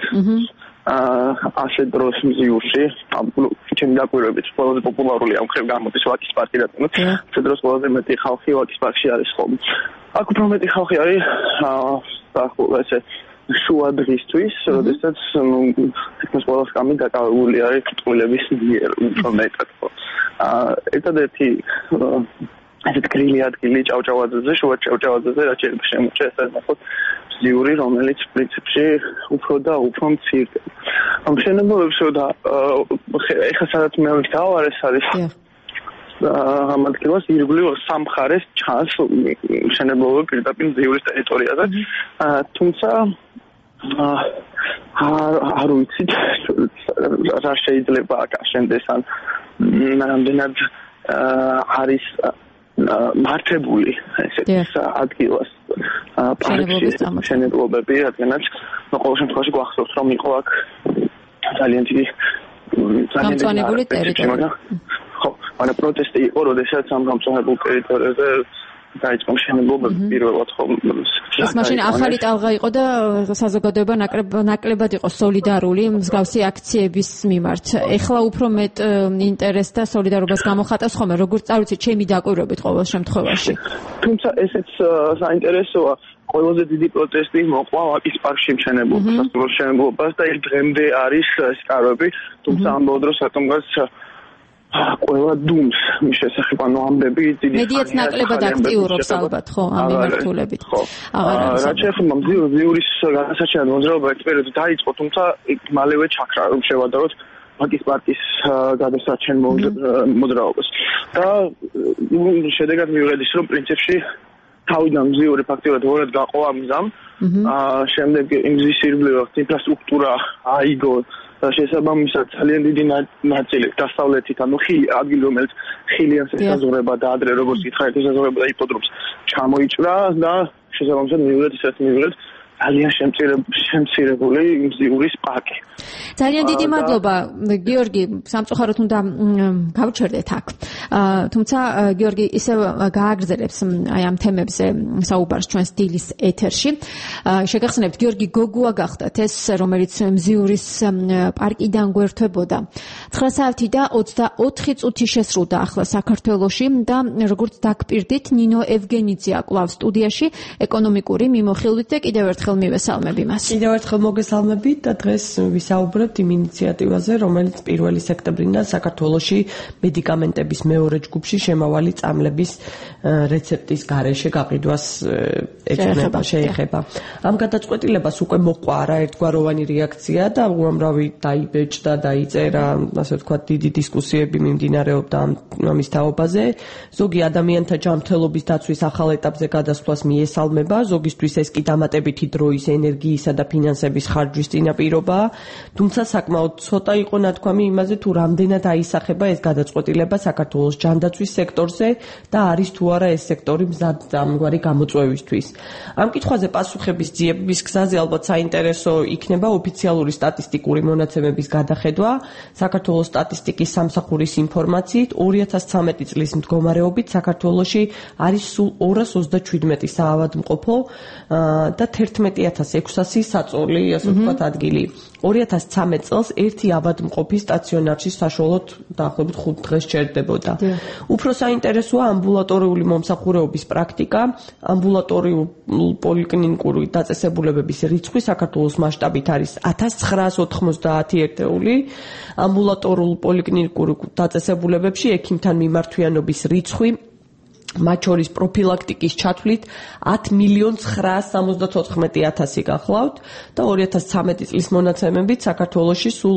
ასე დროს მზიურში ჩემი დაკვირვებით ყველაზე პოპულარული ამ ხევ გამოდის ვაკის პარკი და ამ დროს ყველაზე მეტი ხალხი ვაკის პარკში არის ხოლმე. აქ უფრო მეტი ხალხი არის ესე შუა დღისთვის, როდესაც თითქმის ყველა სკამი დაკავებული არის წყვილების მიერ უფრო მეტად. ერთადერთი ასეთ გრილი ადგილი ჭავჭავაძეზე, შუა ჭავჭავაძეზე, რაც შემოჭრა ეს ნახოთ მზიური, რომელიც პრინციპში უფრო და უფრო მცირდება. ამ მშენებლობებს და ეხლა სადაც მე ვისაუბრე ეს არის ამ ადგილას ირგვლივ სამხარეს ჩანს მშენებლობები პირდაპირ მზიურის ტერიტორიაზე, თუმცა არ ვიცი რა შეიძლება აშენდეს ან რამდენად არის მართებული ესეთ ადგილას პარკში მშენებლობები, რადგანაც ყოველ შემთხვევაში გვახსოვს რომ იყო აქ ძალიან დიდი გამწვანებული ტერიტორია. ხო, მაგრამ პროტესტი იყო, როდესაც ამ გამწვანებულ ტერიტორიაზე დაიწყო მშენებლობები პირველად ხო. ეს მაშინ ახალი ტალღა იყო და საზოგადოება ნაკლებად იყო სოლიდარული მსგავსი აქციების მიმართ. ეხლა უფრო მეტ ინტერესს და სოლიდარობას გამოხატავს ხოლმე, როგორც წავიცით, ჩემი დაკვირვებით ყოველ შემთხვევაში. თუმცა ესეც საინტერესოა. ყველაზე დიდი პროტესტი მოყვა ვაკის პარკში მშენებლობას და ეს დღემდე არის სკარები, თუმცა ამბობ დროს რატომღაც ყველა დუმს მის შესახებ ანუ ამბები დიდი მედიაც ნაკლებად აქტიურობს ალბათ ხო ამ მიმართულებით. რაც შეეხება მზიურის განსაჩენად მოძრაობა ერთ პერიოდში დაიწყო, თუმცა მალევე ჩაქრა რომ შევადაროთ ვაკის პარკის გადასარჩენ მოძრაობას. და შედეგად მივიღეთ რომ პრინციპში თავიდან მზიური ფაქტიურად ორად გაყვა მზამ, შემდეგ მზის ირგვლივ ინფრასტრუქტურა აიგო შესაბამისად ძალიან დიდი ნაწილი დასავლეთით, ანუ ადგილი რომელიც ხილიანს ესაზღვრება და ადრე როგორც გითხარით ესაზღვრება და იპოდრომს ჩამოიჭრა და შესაბამისად მივიღეთ ძალიან შემცირებული მზიურის პარკი. ძალიან დიდი მადლობა გიორგი, სამწუხაროდ უნდა გავჩერდეთ აქ. თუმცა გიორგი ისევ გააგრძელებს აი ამ თემებზე საუბარს ჩვენს დილის ეთერში. შეგახსენებთ გიორგი გოგუა გახდათ ეს, რომელიც მზიურის პარკიდან გვერდებოდა. 9 საათი და 24 წუთი შესრულდა ახლა საქართველოში და როგორც დაგპირდით, ნინო ევგენიძე აკლავ სტუდიაში ეკონომიკური მიმოხილვით და კიდევ ერთხელ მივესალმები მას. კიდევ ერთხელ მოგესალმებით და დღეს ვისაუბრებთ იმ ინიციატივაზე, რომელიც 1 სექტემბრიდან საქართველოში მედიკამენტების მეორე ჯგუფში შემავალი წამლების რეცეპტის გარეშე გაყიდვას შეეხება. ამ გადაწყვეტილებას უკვე მოყვა არა ერთგვაროვანი რეაქცია და უამრავი დაიბეჭდა, დაიწერა, ასე ვთქვათ, დიდი დისკუსიები მიმდინარეობდა ამის თაობაზე. ზოგი ადამიანთა ჯანმრთელობის დაცვის ახალ ეტაპზე გადასვლას მიესალმება, ზოგისთვის ეს კი დამატებითი დროის, ენერგიისა და ფინანსების ხარჯვის წინაპირობაა. თუმცა საკმაოდ ცოტა იყო ნათქვამი იმაზე, თუ რამდენად აისახება ეს გადაწყვეტილება საქართველოს ჯანდაცვის სექტორზე და არის თუ არა ეს სექტორი მზად ამგვარი გამოწვევისთვის. ამ კითხვაზე პასუხების ძიების გზაზე ალბათ საინტერესო იქნება ოფიციალური სტატისტიკური მონაცემების გადახედვა. საქართველოს სტატისტიკის სამსახურის ინფორმაციით 2013 წლის მდგომარეობით საქართველოში არის სულ 237 საავადმყოფო და 11600 საწოლი, ასე ვთქვათ, ადგილი. 2013 წელს ერთი ავადმყოფი სტაციონარში საშუალოდ დაახლოებით 5 დღეს ჩერდებოდა. უფრო საინტერესოა ამბულატორიული მომსახურების პრაქტიკა. ამბულატორიულ პოლიკლინიკური დაწესებულებების რიცხვი საქართველოს მასშტაბით არის 1990 ერთეული. ამბულატორიულ პოლიკლინიკურ დაწესებულებებში ექიმთან მიმართვიანობის რიცხვი მათ შორის პროფილაქტიკის ჩათვლით 10.974.000 გახლავთ და 2013 წლის მონაცემებით საქართველოში სულ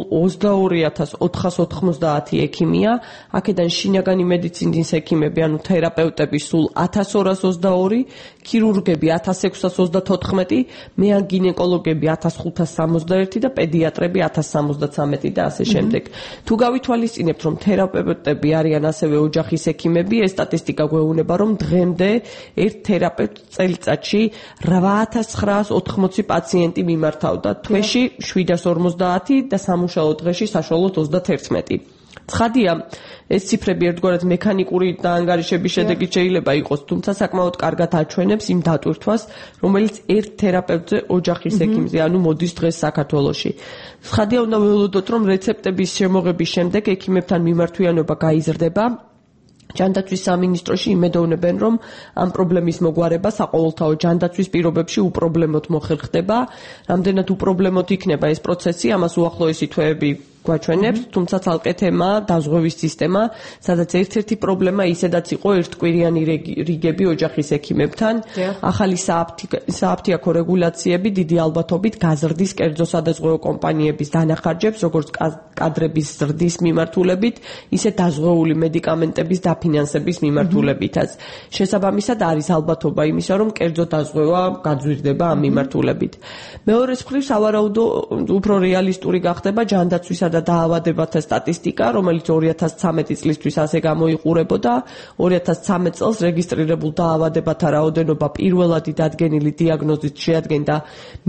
22.490 ექიმია, აქედან შინაგანი მედიცინის ექიმები, ანუ თერაპევტები სულ 1222, ქირურგები 1634, მეანგინეკოლოგები 1561 და პედიატრები 1073 და ასე შემდეგ. თუ გავითვალისწინებთ, რომ თერაპევტები არიან ასევე ოჯახის ექიმები, ეს სტატისტიკა გვეუბნება, რომ დღემდე ერთ თერაპევტ წელიწადში 8980 პაციენტი მიმართავდა, თვეში 750 და სამუშაო დღეში საშუალოდ 31. ცხადია, ეს ციფრები ერთგვარად მექანიკური დაანგარიშების შედეგი შეიძლება იყოს, თუმცა საკმაოდ კარგად აჩვენებს იმ დატვირთვას, რომელიც ერთ თერაპევტზე ოჯახის ექიმზე, ანუ მოდის დღეს საქართველოში. ცხადია, უნდა ველოდოთ, რომ რეცეპტების შემოღების შემდეგ ექიმებთან მიმართვიანობა გაიზრდება. ჯანდაცვის სამინისტროში იმედოვნებენ, რომ ამ პრობლემის მოგვარება საყოველთაო ჯანდაცვის პირობებში უპრობლემოდ მოხერხდება. რამდენად უპრობლემოდ იქნება ეს პროცესი, ამას უახლოესი თვეები გვაჩვენებს, თუმცა ცალკე თემა დაზღვევის სისტემა, სადაც ერთ-ერთი პრობლემა ისედაც იყო ერთკვირიანი რიგები ოჯახის ექიმებთან. ახალი სააფთიაქო რეგულაციები დიდი ალბათობით გაზრდის კერძო სადაზღვეო კომპანიების დანახარჯებს, როგორც კადრების ზრდის მიმართულებით, ისე დაზღვეული მედიკამენტების დაფინანსების მიმართულებითაც. შესაბამისად არის ალბათობა იმისა, რომ კერძო დაზღვევა გაძვირდება ამ მიმართულებით. მეორეს მხრივ, სავარაუდო უფრო რეალისტური გახდება ჯანდაცვისა და დაავადებათა სტატისტიკა, რომელიც 2013 წლისთვის ასე გამოიყურებოდა. 2013 წელს რეგისტრირებულ დაავადებათა რაოდენობა პირველადი დადგენილი დიაგნოზით შეადგენდა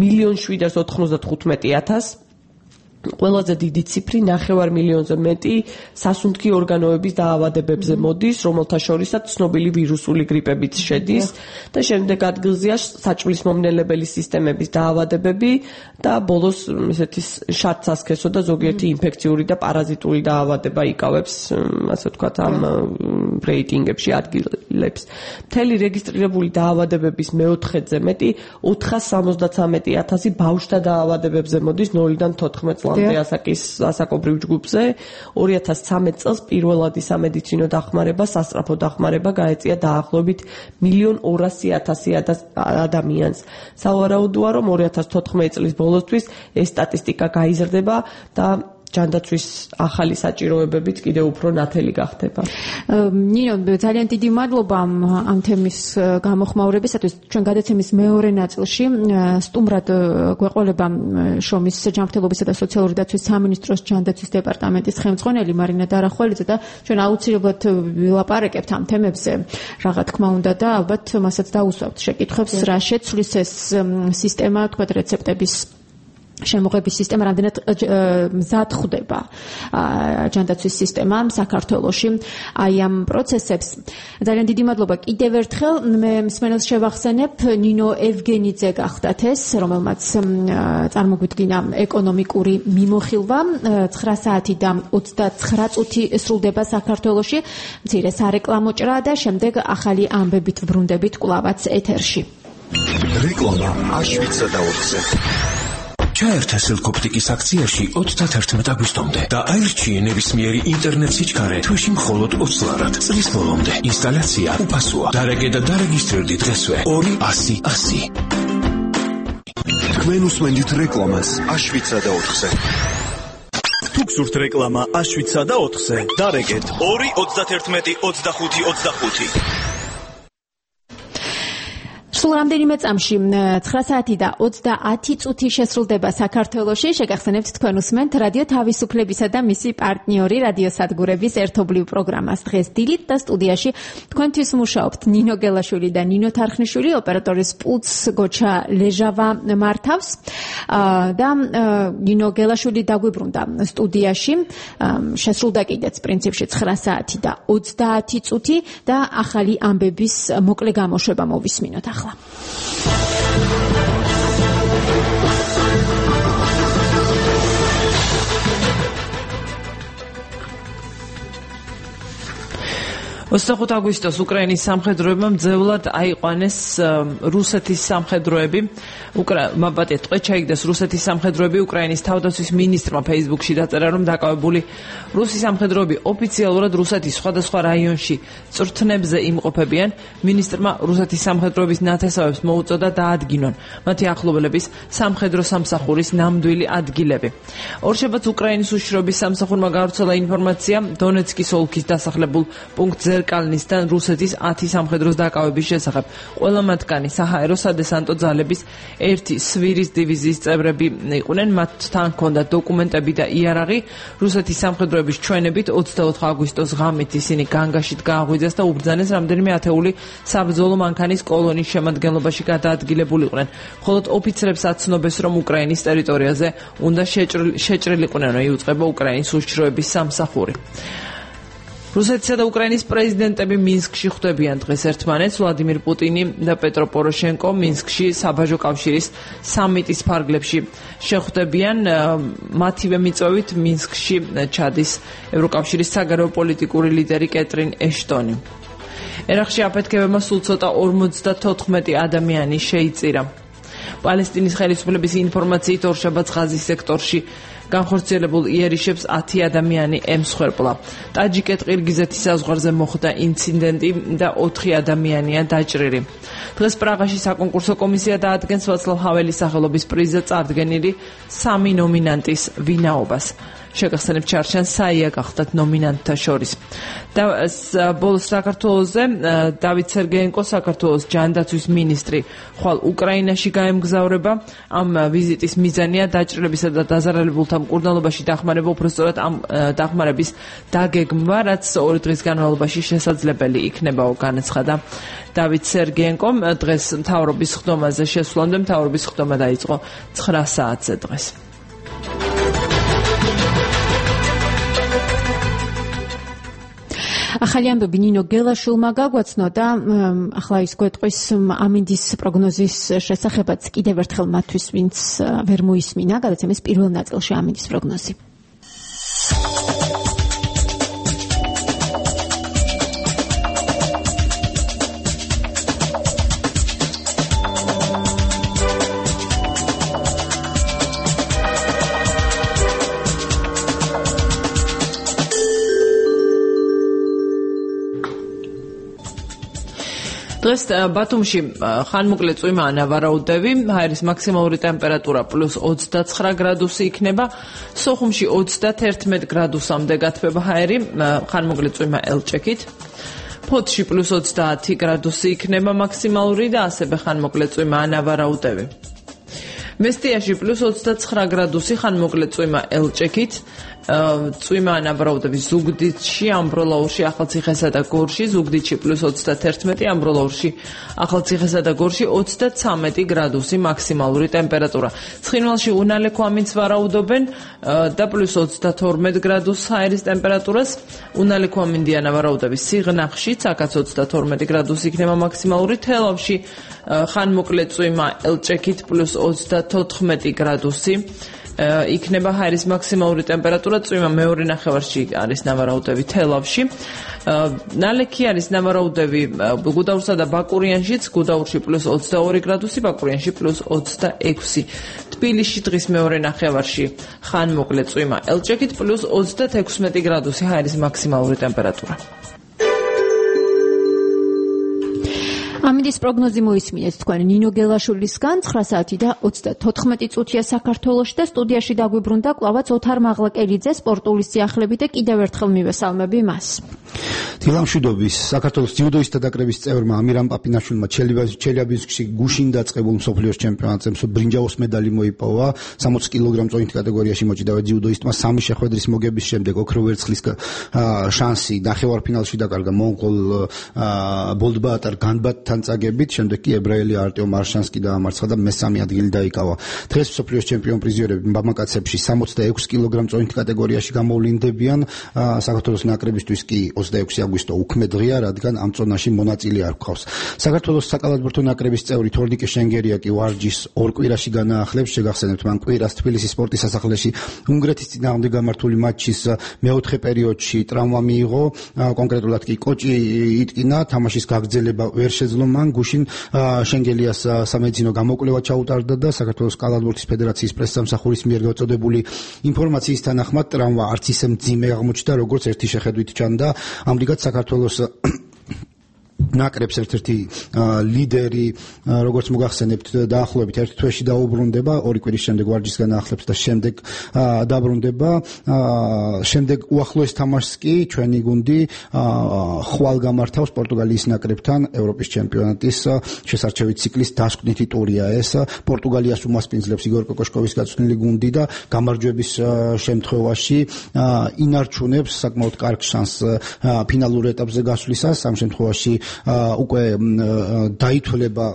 1.795.000. ყველაზე დიდი ციფრი 9 მილიონზე მეტი სასუნთქი ორგანოების დაავადებებზე მოდის, რომელთა შორისაც ცნობილი ვირუსული გრიპებიც შედის და შემდეგ ადგილზეა საჭმლის მომნელებელი სისტემების დაავადებები და ბოლოს ესეთი შარდსასქესო და ზოგიერთი ინფექციური და პარაზიტული დაავადება იკავებს, ასე ვთქვათ, ამ რეიტინგებში ადგილებს. მთელი რეგისტრირებული დაავადებების მეოთხედზე მეტი 473.000 ბავშვთა დაავადებებზე მოდის 0-დან 14 წლამდე ასაკობრივ ჯგუფზე. 2013 წელს პირველადი სამედიცინო დახმარება, სასწრაფო დახმარება გაეწია დაახლოებით 1.200.000 ადამიანს. სავარაუდოა, რომ 2014 წლის ბოლოსთვის ეს სტატისტიკა გაიზრდება და ჯანდაცვის ახალი საჭიროებებით კიდევ უფრო ნათელი გახდება. ნინო, ძალიან დიდი მადლობა ამ თემის გამოხმაურებისათვის. ჩვენ გადაცემის მეორე ნაწილში სტუმრად გვეყოლება შრომის ჯანმრთელობისა და სოციალური დაცვის სამინისტროს ჯანდაცვის დეპარტამენტის ხელმძღვანელი მარინა დარახველიძე და ჩვენ აუცილებლად ვილაპარაკებთ ამ თემებზე, რა თქმა უნდა და ალბათ მასაც დაუსვამთ შეკითხვებს, რა შეცვლის ეს სისტემა, თქვათ რეცეპტების შემოღების სისტემა, რამდენად მზად ხვდება ჯანდაცვის სისტემა საქართველოში აი ამ პროცესებს. ძალიან დიდი მადლობა კიდევ ერთხელ. მე მსმენელს შევახსენებ, ნინო ევგენიძე გახდათ ეს, რომელმაც წარმოგვიდგინა ეკონომიკური მიმოხილვა. 9 საათი და 29 წუთი სრულდება საქართველოში. მცირე სარეკლამო ჭრა და შემდეგ ახალი ამბებით ვრუნდებით კვლავაც ეთერში. რეკლამა აშვიცა და 4-ზე. ჩაერთე სელკოპტიკის აქციაში 31 აგვისტომდე და აირჩიე ნებისმიერი ინტერნეტ სიჩქარე თვეში მხოლოდ 20 ლარად. წლის ბოლომდე ინსტალაცია უფასოა. დარეგე და დარეგისტრირდი დღესვე 200-100. თქვენ უსმენთ რეკლამას აშვიცა და 4-ზე. თუ გსურთ რეკლამა აშვიცა და 4-ზე, დარეგეთ 2-31-25-25. სულ რამდენიმე წამში 9 საათი და 30 წუთი შესრულდება საქართველოში. შეგახსენებთ თქვენ უსმენთ რადიო თავისუფლებისა და მისი პარტნიორი რადიო სადგურების ერთობლივ პროგრამას დღეს დილით და სტუდიაში თქვენთვის მუშაობთ ნინო გელაშვილი და ნინო თარხნიშვილი, ოპერატორის პულტს გოჩა ლეჟავა მართავს და ნინო გელაშვილი დაგვიბრუნდა სტუდიაში. შესრულდა კიდეც პრინციპში 9 საათი და 30 წუთი და ახალი ამბების მოკლე გამოშვება მოვისმინოთ ახლა. ოცდახუთ აგვისტოს უკრაინის სამხედროებმა მძევლად აიყვანეს რუსეთის სამხედროები. მაბატე ტყვე ჩაიგდეს რუსეთის სამხედროები. უკრაინის თავდაცვის მინისტრმა Facebook-ში დაწერა, რომ დაკავებული რუსი სამხედროები ოფიციალურად რუსეთის სხვადასხვა რაიონში წვრთნებზე იმყოფებიან. მინისტრმა რუსეთის სამხედროების ნათესავებს მოუწოდა დაადგინონ მათი ახლობლების სამხედრო სამსახურის ნამდვილი ადგილები. ორშაბათს უკრაინის უშიშროების სამსახურმა გავრცელა ინფორმაცია დონეცკის ოლქის დასახლებულ პუნქტზე კალნისთან რუსეთის 10 სამხედროს დაკავების შესახებ. ყველა მათგანი საჰაერო სადესანტო ძალების ერთი სვირის დივიზიის წევრები იყვნენ. მათთან ჰქონდათ დოკუმენტები და იარაღი. რუსეთის სამხედროების ჩვენებით 24 აგვისტოს ღამით ისინი განგაშით გააღვიძეს და უბრძანეს რამდენიმე ათეული საბრძოლო მანქანის კოლონის შემადგენლობაში გადაადგილებულიყვნენ. მხოლოდ ოფიცრებს აცნობეს, რომ უკრაინის ტერიტორიაზე უნდა შეჭრილიყვნენ, რომ იუწყება უკრაინის უშიშროების სამსახური. რუსეთისა და უკრაინის პრეზიდენტები მინსკში ხვდებიან დღეს ერთმანეთს. ვლადიმირ პუტინი და პეტრო პოროშენკო მინსკში საბაჟო კავშირის სამიტის ფარგლებში შეხვდებიან. მათივე მიწვევით მინსკში ჩადის ევროკავშირის საგარეო პოლიტიკური ლიდერი კეტრინ ეშტონი. ერაყში აფეთქებებმა სულ ცოტა 54 ადამიანი შეიწირა. პალესტინის ხელისუფლების ინფორმაციით ორშაბათს ღაზის სექტორში განხორციელებულ იერიშებს 10 ადამიანი ემსხვერპლა. ტაჯიკეთ-ყირგიზეთის საზღვარზე მოხდა ინციდენტი და 4 ადამიანია დაჭრილი. დღეს პრაღაში საკონკურსო კომისია დაადგენს ვაცლავ ჰაველის სახელობის პრიზზე წარდგენილი 3 ნომინანტის ვინაობას. შეგახსენებთ, ჩარჩან საია გახდათ ნომინანტთა შორის. და ბოლოს საქართველოზე დავით სერგეენკო, საქართველოს ჯანდაცვის მინისტრი, ხვალ უკრაინაში გაემგზავრება. ამ ვიზიტის მიზანია დაჭრილებისა და დაზარალებულთა მკურნალობაში დახმარება, უბრალოდ ამ დახმარების დაგეგმვა, რაც 2 დღის განმავლობაში შესაძლებელი იქნებაო, განაცხადა დავით სერგეენკომ. დღეს მთავრობის ხდომაზე შესვლამდე მთავრობის ხდომა დაიწყო 9 საათზე დღეს. ახალი ამბები ნინო გელაშვილმა გაგვაცნო და ახლა ის გვეტყვის ამინდის პროგნოზის შესახებაც კიდევ ერთხელ მათთვის, ვინც ვერ მოისმინა გადაცემის პირველ ნაწილში ამინდის პროგნოზი. დღეს ბათუმში ხანმოკლე წვიმაა ნავარაუდები, ჰაერის მაქსიმალური ტემპერატურა +29 გრადუსი იქნება, სოხუმში 31 გრადუსამდე გათბება ჰაერი, ხანმოკლე წვიმა ელჭექით. ფოთში +30 გრადუსი იქნება მაქსიმალური და ასევე ხანმოკლე წვიმაა ნავარაუდები. მესტიაში +29 გრადუსი, ხანმოკლე წვიმა ელჭექით. წვიმა ნავარაუდები ზუგდიდში, ამბროლაურში, ახალციხესა და გორში, ზუგდიდში +31, ამბროლაურში, ახალციხესა და გორში 33 გრადუსი მაქსიმალური ტემპერატურა. ცხინვალში უნალექვამიც ვარაუდობენ და +32 გრადუს ჰაერის ტემპერატურას. უნალექვამინდია ნავარაუდები სიღნაღშიც, აქაც 32 გრადუსი იქნება მაქსიმალური. თელავში ხანმოკლე წვიმა ელჭექით +34 გრადუსი. იქნება ჰაერის მაქსიმალური ტემპერატურა, წვიმა მეორე ნახევარში არის ნავარაუდები თელავში. ნალექი არის ნავარაუდები გუდაურსა და ბაკურიანშიც, გუდაურში +22 გრადუსი, ბაკურიანში +26. თბილისში დღის მეორე ნახევარში ხანმოკლე წვიმა ელჭექით +36 გრადუსი ჰაერის მაქსიმალური ტემპერატურა. ამინდის პროგნოზი მოისმინეთ თქვენ ნინო გელაშვილისგან 9 საათი და 34 წუთია საქართველოში და სტუდიაში დაგვიბრუნდა კლავაც ოთარ მაღლაკელიძე სპორტული სიახლეებით და კიდევ ერთხელ მივესალმები მას. დილამშვიდობის საქართველოს ძიუდოისტთა დაკრების წევრმა ამირამ პაპინაშვილმა ჩელიაბინსკში გუშინ დაწყებულ მსოფლიოს ჩემპიონატზე ბრინჯაოს медаლი მოიპოვა 60 კილოგრამ წონით კატეგორიაში მოჭიდავე ძიუდოისტმა სამი შეხვედრის მოგების შემდეგ ოქრო ვერცხლის შანსი ნახევარფინალში დაკარგა მონღოლ ბოლდბაატარ განბატთან წაგებით, შემდეგ კი ებრაელი არტემ მარშანსკი დაამარცხა და მესამე ადგილი დაიკავა. დღეს მსოფლიოს ჩემპიონ პრიზიორები მამაკაცებში 66 კილოგრამ წონით კატეგორიაში გამოვლინდებიან, საქართველოს ნაკრებისთვის კი 26 აგვისტო უქმე დღეა, რადგან ამ წონაში მონაწილე არ გვყავს. საქართველოს საკალათბურთო ნაკრების წევრი თორნიკე შენგერია კი ვარჯიშს ორ კვირაში განაახლებს, შეგახსენებთ მან კვირას თბილისის სპორტის სასახლეში უნგრეთის წინააღმდეგ გამართული მატჩის მეოთხე პერიოდში ტრავმა მიიღო, კონკრეტულად კი კოჭი იტკინა, თამაშის გაგრძელება ვერ შეძლო მან, გუშინ შენგელიას სამედიცინო გამოკვლევა ჩაუტარდა და საქართველოს კალათბურთის ფედერაციის პრესსამსახურის მიერ გაწოდებული ინფორმაციის თანახმად ტრავმა არც ისე მძიმე აღმოჩნდა, როგორც ერთი შეხედვით ჩანდა. ამრიგად საქართველოს ნაკრებს ერთ-ერთი ლიდერი, როგორც მოგახსენებთ, დაახლოებით ერთ თვეში დაუბრუნდება, ორი კვირის შემდეგ ვარჯიშს განაახლებს და შემდეგ დაბრუნდება. შემდეგ უახლოეს თამაშს კი ჩვენი გუნდი ხვალ გამართავს პორტუგალიის ნაკრებთან ევროპის ჩემპიონატის შესარჩევი ციკლის დასკვნითი ტურია ეს. პორტუგალიას უმასპინძლებს იგორ კოკოშკოვის გაწვრთნილი გუნდი და გამარჯვების შემთხვევაში ინარჩუნებს საკმაოდ კარგ შანსს ფინალურ ეტაპზე გასვლისას. ამ შემთხვევაში უკვე დაითვლება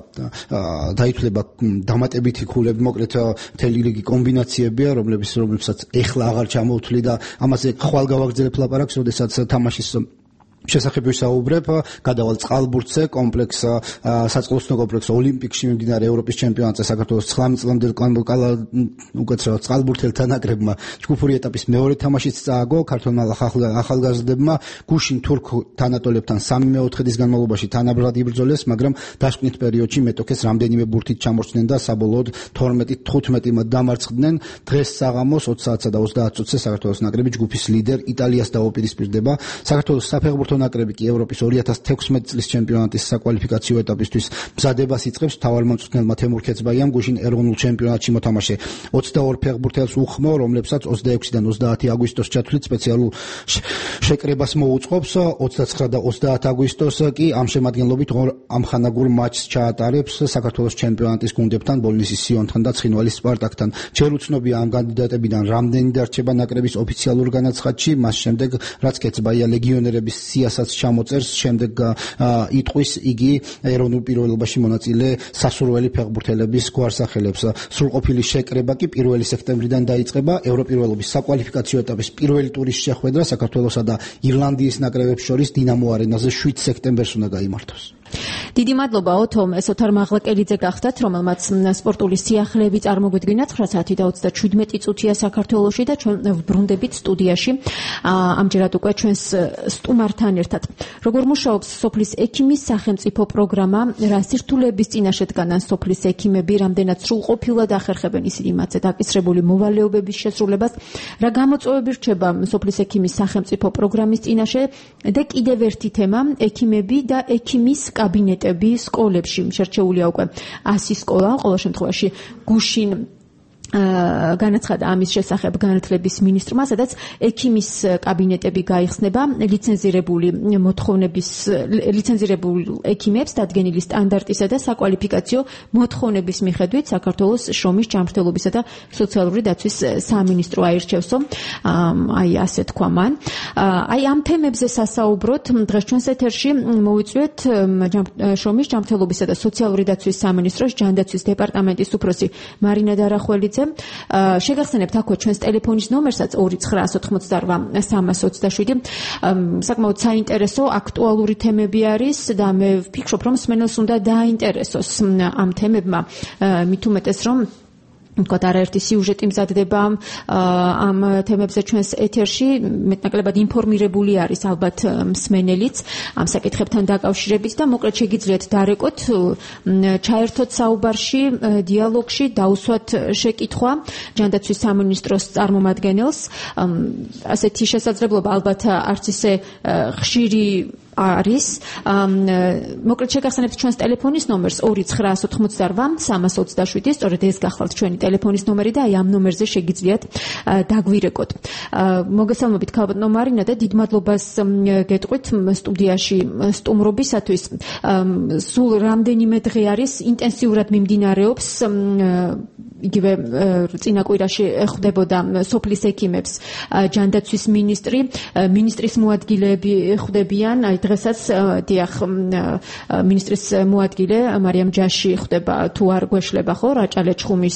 დამატებითი ქულები, მოკლედ მთელი რიგი კომბინაციებია, რომლებსაც ეხლა აღარ ჩამოვთვლი და ამაზე ხვალ გავაგრძელებ ლაპარაკს, როდესაც თამაშის შესახებ ვისაუბრებ, გადავალ წყალბურთზე, საწყლოსნო კომპლექს ოლიმპიკში მიმდინარე ევროპის ჩემპიონატზე საქართველოს 19 წლამდელ უკაცრავად წყალბურთელთა ნაკრებმა ჯგუფური ეტაპის მეორე თამაშიც წააგო, ქართველმა ახალგაზრდებმა გუშინ თურქ თანატოლებთან 3 მეოთხედის განმავლობაში თანაბრად იბრძოლეს, მაგრამ დასკვნით პერიოდში მეტოქეს რამდენიმე ბურთით ჩამორჩნენ და საბოლოოდ 12-15 დამარცხდნენ. დღეს საღამოს 20 საათსა და 30 წუთზე საქართველოს ნაკრები ჯგუფის ლიდერ იტალიას დაუპირისპირდება. საქართველოს საფეხბურთო ნაკრები კი ევროპის 2016 წლის ჩემპიონატის საკვალიფიკაციო ეტაპისთვის მზადებას იწყებს. მთავარმომწვრთნელმა თემურ ქეცბაიამ გუშინ ეროვნულ ჩემპიონატში მოთამაშე 22 ფეხბურთელს უხმო, რომლებსაც 26-დან 30 აგვისტოს ჩათვლით სპეციალურ შეკრებას მოუწყობს. 29 და 30 აგვისტოს კი ამ შემადგენლობით ამხანაგურ მატჩს ჩაატარებს საქართველოს ჩემპიონატის გუნდებთან, ბოლნისის სიონთან და ცხინვალის სპარტაკთან. ჯერ უცნობია ამ კანდიდატებიდან რამდენი დარჩება ნაკრების ოფიციალურ განაცხადში, მას შემდეგ რაც ქეცბაია ლეგიონერების სიასაც ჩამოწერს, შემდეგ იტყვის იგი ეროვნულ პირველობაში მონაწილე სასურველი ფეხბურთელების გვარსახელებს. სრულყოფილი შეკრება კი 1 სექტემბრიდან დაიწყება. ევროპირველობის საკვალიფიკაციო ეტაპის პირველი ტურის შეხვედრა საქართველოსა და ირლანდიის ნაკრებებს შორის დინამო არენაზე 7 სექტემბერს უნდა გაიმართოს. დიდი მადლობა ოთომ, ეს ოთარ მაღლაკელიძე გახდათ, რომელმაც სპორტული სიახლეები წარმოგვიდგინა 9 საათი და 37 წუთია საქართველოში და ჩვენ ვბრუნდებით სტუდიაში ამჯერად უკვე ჩვენს სტუმართან ერთად. როგორ მუშაობს სოფლის ექიმის სახელმწიფო პროგრამა, რა სირთულეების წინაშე დგანან სოფლის ექიმები, რამდენად სრულყოფილად ახერხებენ ისინი მათზე დაკისრებული მოვალეობების შესრულებას, რა გამოწვევები რჩება სოფლის ექიმის სახელმწიფო პროგრამის წინაშე და კიდევ ერთი თემა, ექიმები და ექიმის კაბინეტები სკოლებში. შერჩეულია უკვე 100 სკოლა, ყოველ შემთხვევაში გუშინ განაცხადა ამის შესახებ განათლების მინისტრმა, სადაც ექიმის კაბინეტები გაიხსნება ლიცენზირებულ ექიმებს დადგენილი სტანდარტისა და საკვალიფიკაციო მოთხოვნების მიხედვით საქართველოს შრომის ჯანმრთელობისა და სოციალური დაცვის სამინისტრო აირჩევსო. აი ასე თქვა მან. აი ამ თემებზე სასაუბროთ დღეს ჩვენს ეთერში მოვიწვიეთ შრომის ჯანმრთელობისა და სოციალური დაცვის სამინისტროს ჯანდაცვის დეპარტამენტის უფროსი მარინა დარახველიძე. შეგახსენებთ აქვე ჩვენს ტელეფონის ნომერსაც 298-327. საკმაოდ საინტერესო აქტუალური თემები არის და მე ვფიქრობ, რომ მსმენელს უნდა დააინტერესოს ამ თემებმა, მით უმეტეს რომ ვთქვათ, არაერთი სიუჟეტი მზადდება ამ თემებზე ჩვენს ეთერში, მეტნაკლებად ინფორმირებული არის ალბათ მსმენელიც ამ საკითხებთან დაკავშირებით და მოკლედ შეგიძლიათ დარეკოთ, ჩაერთოთ საუბარში, დიალოგში, დაუსვათ შეკითხვა ჯანდაცვის სამინისტროს წარმომადგენელს. ასეთი შესაძლებლობა ალბათ არც ისე ხშირი არის. მოკლედ შეგახსენებთ ჩვენს ტელეფონის ნომერს 2988 სწორედ ეს გახლავთ ჩვენი ტელეფონის ნომერი და აი ამ ნომერზე შეგიძლიათ დაგვირეკოთ. მოგესალმებით ქალბატონო მარინა და დიდ მადლობას გეტყვით სტუდიაში სტუმრობისათვის. სულ რამდენიმე დღე არის ინტენსიურად მიმდინარეობს იგივე წინა კვირაში ხვდებოდა სოფლის ექიმებს ჯანდაცვის მინისტრის მოადგილეები ხვდებიან. აი დღესაც დიახ მინისტრის მოადგილე მარიამ ჯაში ხვდება თუ არ გვეშლება ხო რაჭა ლეჩხუმის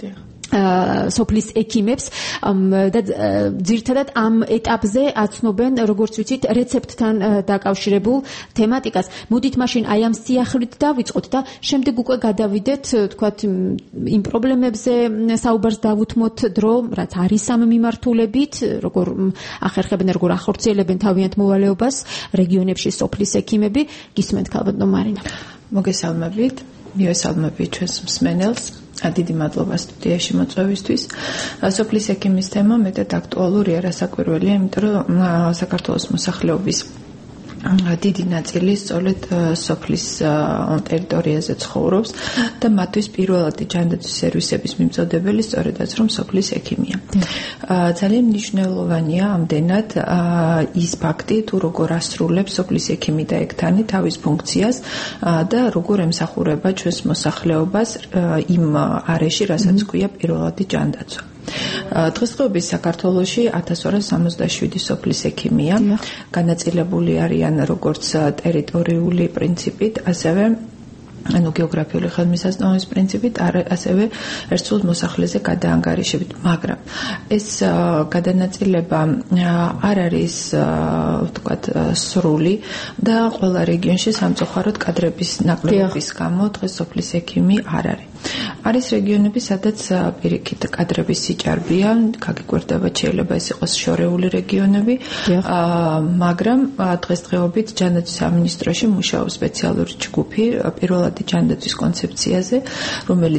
სოფლის ექიმებს და ძირთადად ამ ეტაპზე აცნობენ როგორც ვიცით რეცეპტთან დაკავშირებულ თემატიკას. მოდით მაშინ აი ამ სიახლით დავიწყოთ და შემდეგ უკვე გადავიდეთ თქვათ იმ პრობლემებზე საუბარს დავუთმოთ დრო რაც არის ამ მიმართულებით როგორ ახერხებენ როგორ ახორციელებენ თავიანთ მოვალეობას რეგიონებში სოფლის ექიმები. გისმენთ ქალბატონო მარინა. მოგესალმებით. მივესალმებით ჩვენს მსმენელს. დიდი მადლობა სტუდიაში მოწვევისთვის. სოფლის ექიმის თემა მეტად აქტუალურია, რასაკვირველია, იმიტომ რომ საქართველოს მოსახლეობის დიდი ნაწილი სწორედ სოფლის ტერიტორიაზე ცხოვრობს და მათთვის პირველადი ჯანდაცვის სერვისების მიმწოდებელი სწორედაც რომ სოფლის ექიმია. ძალიან მნიშვნელოვანია ამდენად ის ფაქტი, თუ როგორ ასრულებს სოფლის ექიმი და ექთანი თავის ფუნქციას და როგორ ემსახურება ჩვენს მოსახლეობას იმ არეში, რასაც ქვია პირველადი ჯანდაცვა. დღესდღეობით საქართველოში 1267 სოფლის ექიმია, განაწილებული არიან როგორც ტერიტორიული პრინციპით, ასევე გეოგრაფიული ხელმისაწვდომის პრინციპით, ასევე ერთსულ მოსახლეზე გადაანგარიშებით, მაგრამ ეს გადანაწილება არ არის ვთქვათ სრული და ყველა რეგიონში სამწუხაროდ კადრების ნაკლებობის გამო დღეს სოფლის ექიმი არ არის. არის რეგიონები, სადაც პირიქით კადრების სიჭარბეა, გაგიკვირდება, შეიძლება ეს იყოს შორეული რეგიონები, მაგრამ დღესდღეობით ჯანდაცვის სამინისტროში მუშაობს სპეციალური ჯგუფი პირველადი ჯანდაცვის კონცეფციაზე, რომელიც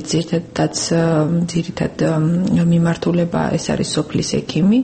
ძირითად მიმართულება ეს არის სოფლის ექიმი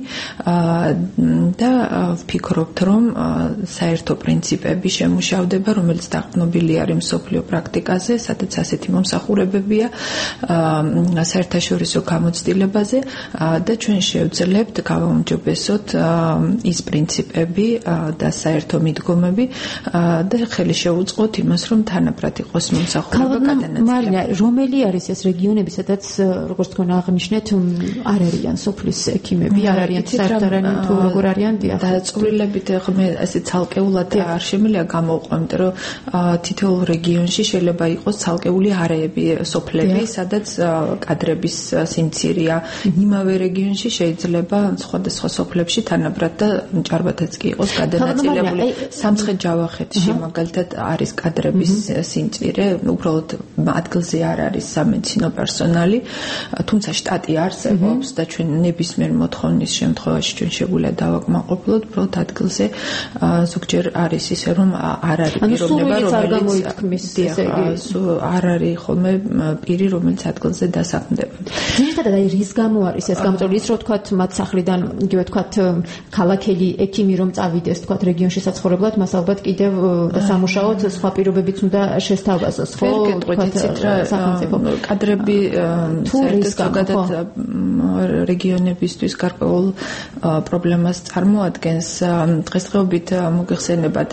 და ვფიქრობთ, რომ საერთო პრინციპები შემუშავდება, რომელიც დაყრდნობილი არის მსოფლიო პრაქტიკაზე, სადაც ასეთი მომსახურებებია საერთაშორისო გამოცდილებაზე და ჩვენ შევძლებთ გავაუმჯობესოთ ის პრინციპები და საერთო მიდგომები და ხელი შევუწყოთ იმას, რომ თანაბრად იყოს მომსახურება გადანაწილებული. მარინა, რომელი არის ეს რეგიონები, სადაც როგორც თქვენ აღნიშნეთ, არ არიან სოფლის ექიმები, არ არიან საერთოდ თუ როგორ არიან დაწვრილებით მე ასე ცალკეულად არ შემიძლია გამოვყო, იმიტომ რომ თითოეულ რეგიონში შეიძლება იყოს ცალკეული არეები სოფლები, სადაც კადრების სიმცირეა. იმავე რეგიონში შეიძლება სხვადასხვა სოფლებში თანაბრად და ჭარბათაც კი იყოს გადანაწილებული. სამცხე-ჯავახეთში მაგალითად არის კადრების სიმცირე, უბრალოდ ადგილზე არ არის სამედიცინო პერსონალი, თუმცა შტატი არსებობს და ჩვენ ნებისმიერ მოთხოვნის შემთხვევაში ჩვენ შეგვიძლია დავაკმაყოფილოთ, უბრალოდ ადგილზე ზოგჯერ არის ისე რომ არ არის პიროვნება, რომელიც არ არის ხოლმე პირი, რომელიც ადგილზე დასაქმდება. ძირითადად აი რის გამო არის ეს გამწოლი, ის რომ თქვათ მათ სახლიდან იგივე თქვათ ქალაქელი ექიმი რომ წავიდეს თქვათ რეგიონში საცხოვრებლად, მას ალბათ კიდევ და სამუშაოდ სხვა პირობებიც უნდა შესთავაზოს, ხო? სახელმწიფო კადრები საერთოდ რეგიონებისთვის გარკვეულ პრობლემას წარმოადგენს. დღესდღეობით მოგეხსენებათ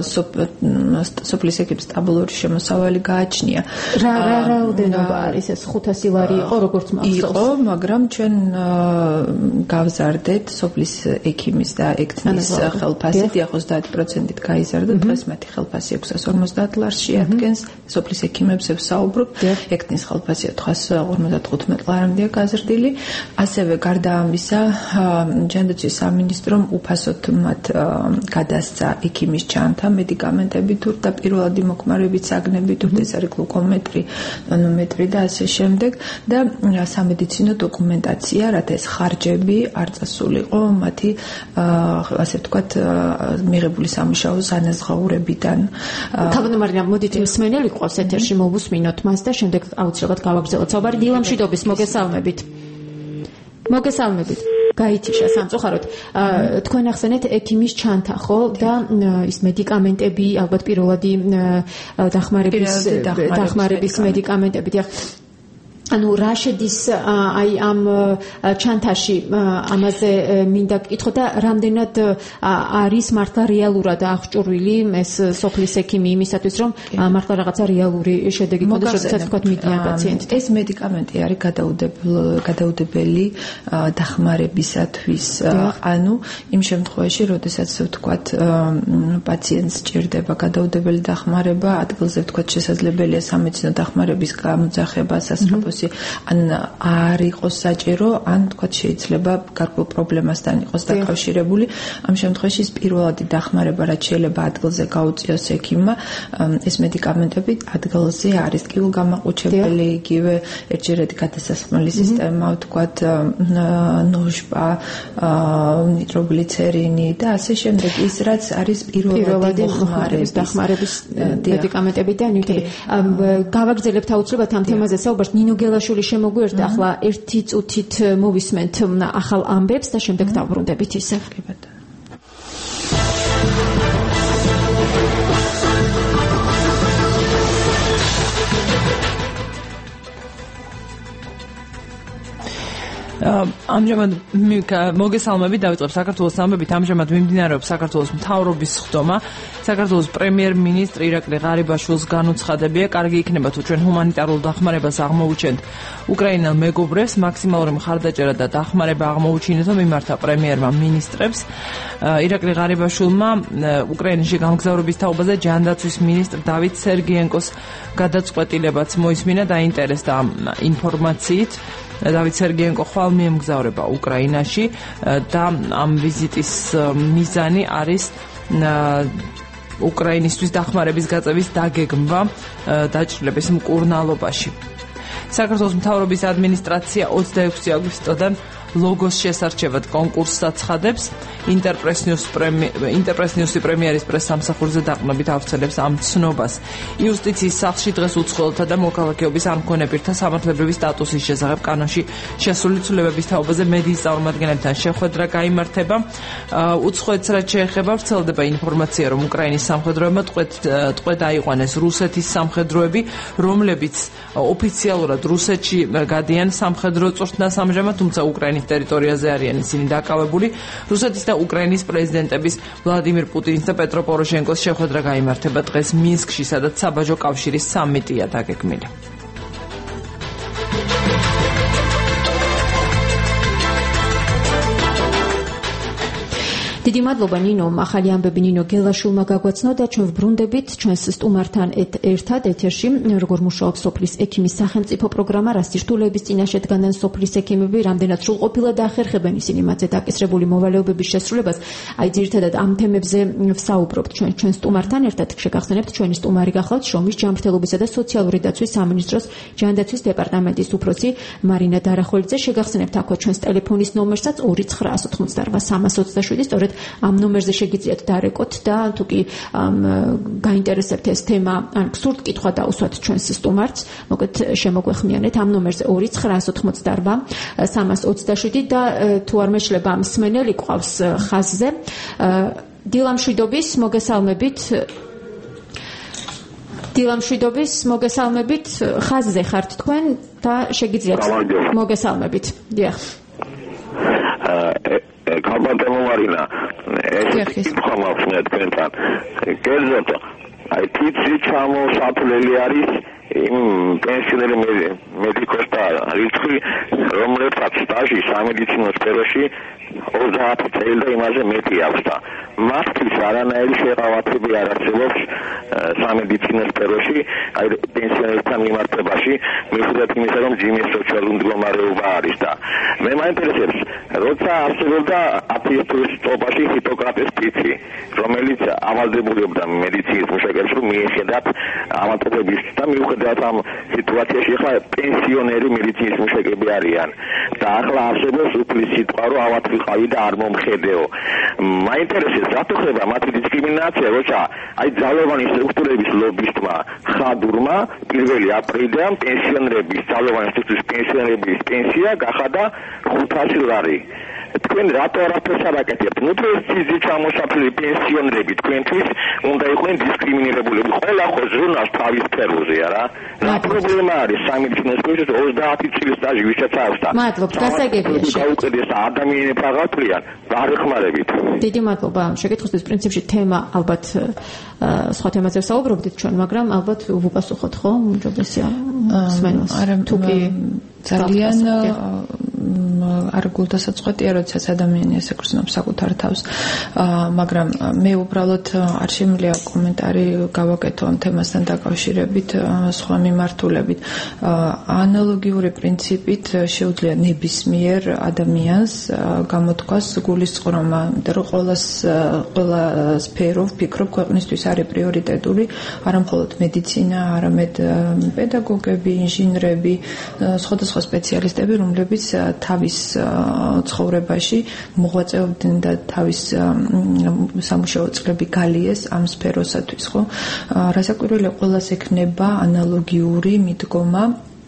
სოფლის ექიმის სტაბილური შემოსავალი გააჩნია. რაოდენობა არის ეს 500 ლარი იყო როგორც მახსოვს? იყო, მაგრამ ჩვენ გავზარდეთ სოფლის ექიმის და ექთნის ხელფასი 30%-ით გაიზარდა, დღეს მათი ხელფასი 650 ლარს შეადგენს. სოფლის ექიმებზე ვსაუბრობ, ექთნის ხელფასი 455 ლარამდეა გაზრდილი. ასევე გარდა ამისა, ჯანდაცვის სამინისტრომ უფასოდ მათ გადასცა ექიმის ჩანთა მედიკამენტები თუ და პირველადი მოქმედებით საგნები თუ ეს არის გლუკომეტრი, ტონომეტრი და ასე შემდეგ და სამედიცინო დოკუმენტაცია, რათა ეს ხარჯები არ წასულიყო მათი ასე ვთქვათ მიღებული სამუშაოს ანაზღაურებიდან. ქალბატონო მარინა, მოდით მსმენელი ყავს ეთერში მოვუსმინოთ მას და შემდეგ აუცილებლად გავაგრძელოთ საუბარი. დილამშვიდობის, მოგესალმებით. მოგესალმებით. გაითიშა სამწუხაროდ. თქვენ ახსენეთ ექიმის ჩანთა, ხო? და ის მედიკამენტები, ალბათ პირველადი დახმარების მედიკამენტები, დიახ. ანუ რა შედის აი ამ ჩანთაში ამაზე მინდა გკითხო და რამდენად არის მართლა რეალურად აღჭურვილი ეს სოფლის ექიმი იმისათვის რომ მართლა რაღაცა რეალური შედეგი გქონდეს როდესაც თქვა მიდიან პაციენტი. ეს მედიკამენტი არის გადაუდებელი დახმარებისათვის, ანუ იმ შემთხვევაში როდესაც ვთქვათ პაციენტს სჭირდება გადაუდებელი დახმარება, ადგილზე ვთქვათ შესაძლებელია სამედიცინო დახმარების გამოძახება სასწრაფო ან არ იყოს საჭირო, ან თქვათ შეიძლება გარკვეულ პრობლემასთან იყოს დაკავშირებული. ამ შემთხვევაში ის პირველადი დახმარება, რაც შეიძლება ადგილზე გაუწიოს ექიმმა, ეს მედიკამენტები ადგილზე არის ტკივილგამაყუჩებელი, იგივე ერთჯერადი გადასასხმელი სისტემა, ვთქვათ ნოშპა, ნიტროგლიცერინი და ასე შემდეგ, ის რაც არის პირველადი დახმარების მედიკამენტები და ნივთები. გავაგრძელებთ აუცილებლად ამ თემაზე საუბარს. ნინო გელაშვილი შემოგვიერთდა, ახლა 1 წუთით მოვისმენთ ახალ ამბებს და შემდეგ დავბრუნდებით ისევ. ამჟამად მოგესალმებით, დავიწყებ საქართველოს ამბებით. ამჟამად მიმდინარეობს საქართველოს მთავრობის ხდომა. საქართველოს პრემიერ-მინისტრი ირაკლი ღარიბაშვილს განუცხადებია, კარგი იქნება თუ ჩვენ ჰუმანიტარულ დახმარებას აღმოუჩენთ უკრაინელ მეგობრებს, მაქსიმალური მხარდაჭერა და დახმარება აღმოუჩინეთო მიმართა პრემიერმა მინისტრებს. ირაკლი ღარიბაშვილმა უკრაინაში გამგზავრების თაობაზე ჯანდაცვის მინისტრ დავით სერგიენკოს გადაწყვეტილებაც მოისმინა და დაინტერესდა ინფორმაციით. დავით სერგიენკო ხვალ მიემგზავრება უკრაინაში და ამ ვიზიტის მიზანი არის უკრაინისთვის დახმარების გაწევის დაგეგმვა დაჭრილების მკურნალობაში. საქართველოს მთავრობის ადმინისტრაცია 26 აგვისტოდან ლოგოს შესარჩევად კონკურსს აცხადებს. ინტერპრეს-ნიუსი პრემიერის პრესსამსახურზე დაყრდნობით ავრცელებს ამ ცნობას. იუსტიციის სახლში დღეს უცხოელთა და მოქალაქეობის არ მქონე პირთა სამართლებრივი სტატუსის შესახებ კანონში შესული ცვლილებების თაობაზე მედიის წარმომადგენლებთან შეხვედრა გაიმართება. უცხოეთს რაც შეეხება, ვრცელდება ინფორმაცია, რომ უკრაინის სამხედროებმა ტყვედ აიყვანეს რუსეთის სამხედროები, რომლებიც ოფიციალურად რუსეთში გადიან სამხედრო წვრთნას ამჟამად, თუმცა უკრაინის ტერიტორიაზე არიან ისინი დაკავებული. რუსეთის და უკრაინის პრეზიდენტების ვლადიმირ პუტინის და პეტრო პოროშენკოს შეხვედრა გაიმართება დღეს მინსკში, სადაც საბაჟო კავშირის სამიტია დაგეგმილი. დიდი მადლობა ნინო, ახალი ამბები ნინო გელაშვილმა გაგვაცნო და ჩვენ ვბრუნდებით ჩვენს სტუმართან ერთად ეთერში, როგორ მუშაობს სოფლის ექიმის სახელმწიფო პროგრამა, რა სირთულეების წინაშე დგანან სოფლის ექიმები, რამდენად სრულყოფილად ახერხებენ ისინი მათზე დაკისრებული მოვალეობების შესრულებას. აი ძირითადად ამ თემებზე ვსაუბრობთ ჩვენ სტუმართან ერთად. შეგახსენებთ, ჩვენი სტუმარი გახლავთ შრომის ჯანმრთელობისა და სოციალური დაცვის სამინისტროს ჯანდაცვის დეპარტამენტის უფროსი მარინა დარახველიძე. შეგახსენებთ აქვე ჩვენს ტელეფონის ნომერსაც 2988327, სწორედ ამ ნომერზე შეგიძლიათ დარეკოთ და თუ კი გაინტერესებთ ეს თემა, ან გსურთ კითხვა დაუსვათ ჩვენს სტუმარს, მოკლედ შემოგვეხმიანეთ ამ ნომერზე 2988327 და თუ არ მეშლება მსმენელი ყავს ხაზზე. დილამშვიდობის მოგესალმებით, ხაზზე ხართ თქვენ და შეგიძლიათ მოგესალმებით. დიახ. Kabantemo Marina, ეს კითხვა მაქვს მე თქვენთან. კერძოდ, აი თითი ჩამო საფლელი არის იმ პენსიონერი მედიკოსთა რიცხვი, რომლებსაც სტაჟი სამედიცინო სფეროში 30 წელი და იმაზე მეტი აქვს და მათთვის არანაირი შეღავათები არ არსებობს სამედიცინო სფეროში, აი პენსიონერთან მიმართებაში, მიუხედავად იმისა, რომ ძიმის სოციალური მდგომარეობა არის და მე მაინტერესებს, როცა არსებობდა 10 წლის წობაში ჰიპოკრატეს პიცი, რომელიც ავალდებულობდა მედიცინის მუშაკებს, რომ მიეხედათ ამატებების და მიუხედავად ამ სიტუაციაში ახლა პენსიონერი მედიცინის მუშაკები არიან და ახლა არსებობს უფლის სიტყვა, რომ ავად ვიყავი და არ მომხედეო. მაინტერესებს, რატო ხდება მათი დისკრიმინაცია, როცა აი ძალოვანი სტრუქტურების ლობისტმა ხადურმა 1 აპრილიდან პენსიონერების ძალოვანი სტრუქტურის პენსიონერების პენსია გახადა 500 ლარი. თქვენ რატო არაფერს არ აკეთებთ? ნუ ეს სიზი ჩამოსაფრული პენსიონერები თქვენთვის უნდა იყვნენ დისკრიმინირებულები. ყველა ხო ჟურნალს თავის სფეროზე რა. რა პრობლემა არის სამედიცინოს კურსზე 30 წლის სტაჟი ვისაც აქვს და მადლობთ, გასაგებია. გაუწედეს ადამიანები აღარფლიან, გარეხმარებით. დიდი მადლობა შეკითხვისთვის. პრინციპში თემა ალბათ სხვა თემაზე ვსაუბრობდით ჩვენ, მაგრამ ალბათ ვუპასუხოთ ხო? უმჯობესია სმენელს. თუკი ძალიან არ გულდასაწყვეტია, როდესაც ადამიანი ესე გრძნობს საკუთარ თავს, მაგრამ მე უბრალოდ არ შემიძლია კომენტარი გავაკეთო ამ თემასთან დაკავშირებით სხვა მიმართულებით. ანალოგიური პრინციპით შეუძლია ნებისმიერ ადამიანს გამოთქვას გულისწყრომა, იმიტომ რომ ყველა სფერო ვფიქრობ ქვეყნისთვის არის პრიორიტეტული, არა მხოლოდ მედიცინა, არამედ პედაგოგები, ინჟინრები, სხვადასხვა სპეციალისტები, რომლებიც თავის ცხოვრებაში მოღვაწეობდნენ და თავის სამუშაო წლები გალიეს ამ სფეროსათვის, ხო? რასაკვირველია, ყველას ექნება ანალოგიური მიდგომა.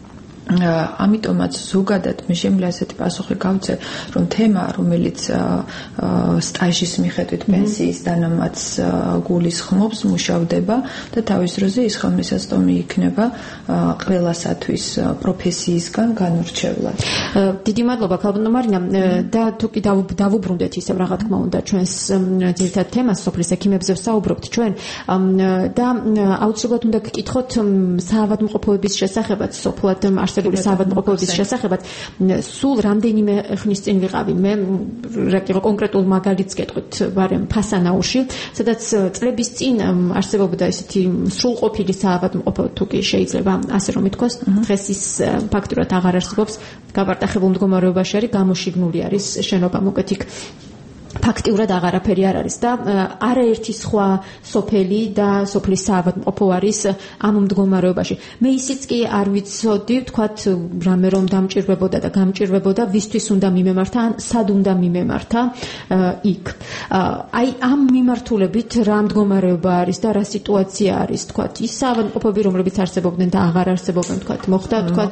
ამიტომაც ზოგადად მე შემიძლია ასეთი პასუხი გავცე, რომ თემა, რომელიც სტაჟის მიხედვით პენსიის დანამატს გულისხმობს, მუშავდება და თავის დროზე ის ხელმისაწვდომი იქნება ყველასათვის პროფესიისგან განურჩევლად. დიდი მადლობა ქალბატონო მარინა და თუკი დავუბრუნდეთ ისევ რა თქმა უნდა ჩვენს ძირითად თემას სოფლის ექიმებზე ვსაუბრობთ ჩვენ და აუცილებლად უნდა გკითხოთ საავადმყოფოების შესახებაც სოფლად საავადმყოფოების შესახებაც სულ რამდენიმე ხნის წინ ვიყავი მე კონკრეტულ მაგალითს გეტყვით ვარემ ფასანაურში, სადაც წლების წინ არსებობდა ესეთი სრულყოფილი საავადმყოფო, თუ კი შეიძლება ასე რომ ითქვას, დღეს ის ფაქტურად აღარ არსებობს, გაპარტახებულ მდგომარეობაში არის, გამოშიგნული არის შენობა, მოკეთ იქ ფაქტიურად აღარაფერი არ არის და არაერთი სხვა სოფელი და სოფლის საავადმყოფო არის ამ მდგომარეობაში. მე ისიც კი არ ვიცოდი, ვთქვათ, რამე რომ დამჭირვებოდა და გამჭირვებოდა, ვისთვის უნდა მიმემართა, ან სად უნდა მიმემართა იქ. აი ამ მიმართულებით რა მდგომარეობა არის და რა სიტუაცია არის, ვთქვათ, ის საავადმყოფოები, რომლებიც არსებობდნენ და აღარ არსებობენ, ვთქვათ, მოხდა, ვთქვათ,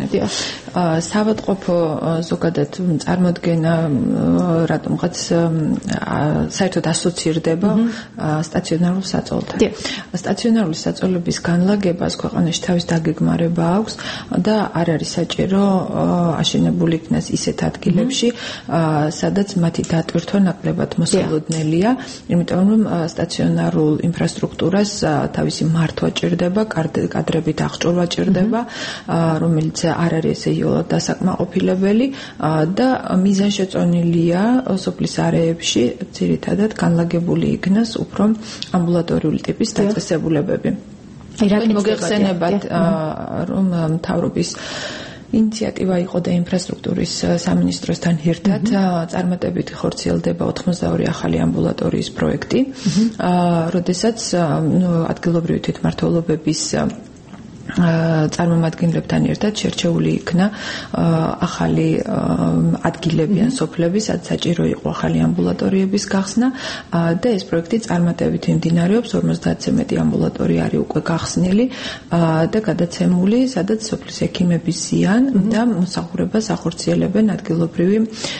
საავადმყოფო ზოგადად წარმოდგენა რატომღაც საერთოდ ასოცირდება სტაციონარულ საწოლთან. სტაციონარული საწოლების განლაგებას ქვეყანაში თავის დაგეგმარება აქვს და არ არის საჭირო აშენებული იქნას ისეთ ადგილებში, სადაც მათი დატვირთვა ნაკლებად მოსალოდნელია, იმიტომ რომ სტაციონარულ ინფრასტრუქტურას თავისი მართვა ჭირდება, კადრებით აღჭურვა ჭირდება, რომელიც არ არის ესე იოლად დასაკმაყოფილებელი და მიზანშეწონილია სოფლის არეებში ძირითადად განლაგებული იქნას უფრო ამბულატორიული ტიპის დაწესებულებები. მოგეხსენებათ, რომ მთავრობის ინიციატივა იყო და ინფრასტრუქტურის სამინისტროსთან ერთად წარმატებით ხორციელდება 82 ახალი ამბულატორიის პროექტი, როდესაც ადგილობრივი თვითმმართველობების წარმომადგენლებთან ერთად შერჩეული იქნა ახალი ადგილები ან სოფლები, სადაც საჭირო იყო ახალი ამბულატორიების გახსნა და ეს პროექტი წარმატებით მიმდინარეობს, 50-ზე მეტი ამბულატორია არის უკვე გახსნილი და გადაცემული, სადაც სოფლის ექიმები ზიან და მოსახურებას ახორციელებენ ადგილობრივი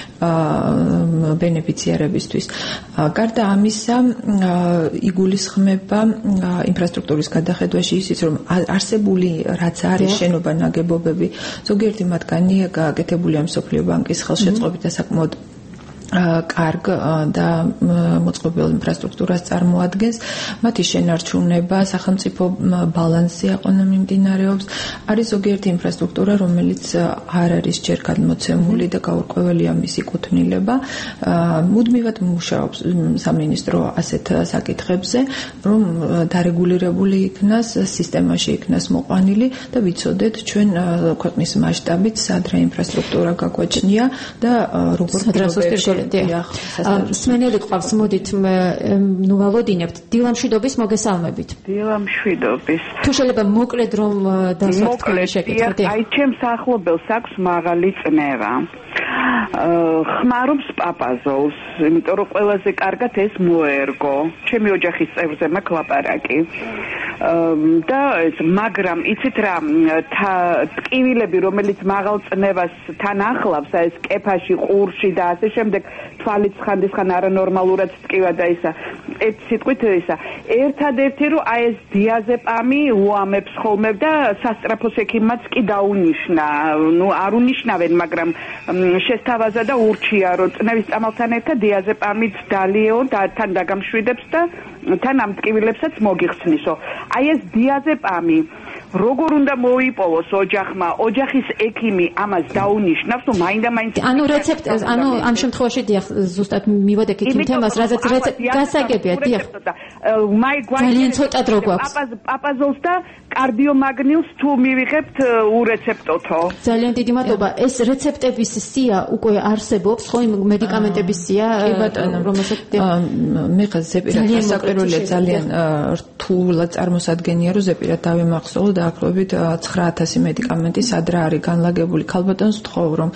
ბენეფიციარებისთვის. გარდა ამისა, იგულისხმება ინფრასტრუქტურის გადახედვაში ისიც, რომ არსებული რაც არის შენობა ნაგებობები, ზოგიერთი მათგანი გაკეთებულია მსოფლიო ბანკის ხელშეწყობით და საკმაოდ კარგ და მოწყობილ ინფრასტრუქტურას წარმოადგენს. მათი შენარჩუნება, სახელმწიფო ბალანსი აყონა მიმდინარეობს. არის ზოგიერთი ინფრასტრუქტურა, რომელიც არ არის ჯერ გადმოცემული და გაურკვეველია მისი კუთვნილება. მუდმივად მუშაობს სამინისტრო ასეთ საკითხებზე, რომ დარეგულირებული იქნას, სისტემაში იქნას მოყვანილი და ვიცოდეთ ჩვენ ქვეყნის მასშტაბით სად რა ინფრასტრუქტურა გაგვაჩნია და როგორ სმენელი ყავს, მოდით ნუ ვალოდინებთ. დილამშვიდობის მოგესალმებით. დილამშვიდობის. თუ შეიძლება მოკლედ რომ დასვათ თქვენი შეკითხვით. აი ჩემს ახლობელს აქვს მაღალი წნევა. ხმარობს პაპაზოლს, იმიტომ რომ ყველაზე კარგად ეს მოერგო. ჩემი ოჯახის წევრზე მაქვს ლაპარაკი. და მაგრამ იცით რა ტკივილები რომელიც მაღალ წნევას თან ახლავს ეს კეფაში ყურში და ასე შემდეგ თვალით ხანდისხან არანორმალურად ტკივა და ისა ერთ სიტყვით ისა ერთადერთი რომ აი ეს დიაზეპამი უამებს ხოლმე და სასტრაფოს ექიმმაც კი დაუნიშნა ნუ არ უნიშნავენ მაგრამ შესთავაზა და ურჩია რომ წნევის წამალთან ერთად დიაზეპამიც დალიეო და თან დაგამშვიდებს და თან ამ ტკივილებსაც მოგიხსნისო აი ეს დიაზეპამი როგორ უნდა მოიპოვოს ოჯახმა ოჯახის ექიმი ამას დაუნიშნავს თუ მაინდა-მაინც ანუ რეცეპტ ანუ ამ შემთხვევაში დიახ ზუსტად მივადეთ იქ იმ თემას რაზეც გასაგებია დიახ ძალიან ცოტა დრო გვაქვს პაპაზოლს და კარდიომაგნილს თუ მივიღებთ ურეცეპტოთო ძალიან დიდი მადლობა ეს რეცეპტების სია უკვე არსებობს ხო იმ მედიკამენტების სია რომელსაც მე ხა ზეპირად საკერულია ძალიან რთულად წარმოსადგენია რომ ზეპირად დავემახსოვრ და დაახლოებით 9000 მედიკამენტი სადრა არის განლაგებული. ქალბატონს ვთხოვ რომ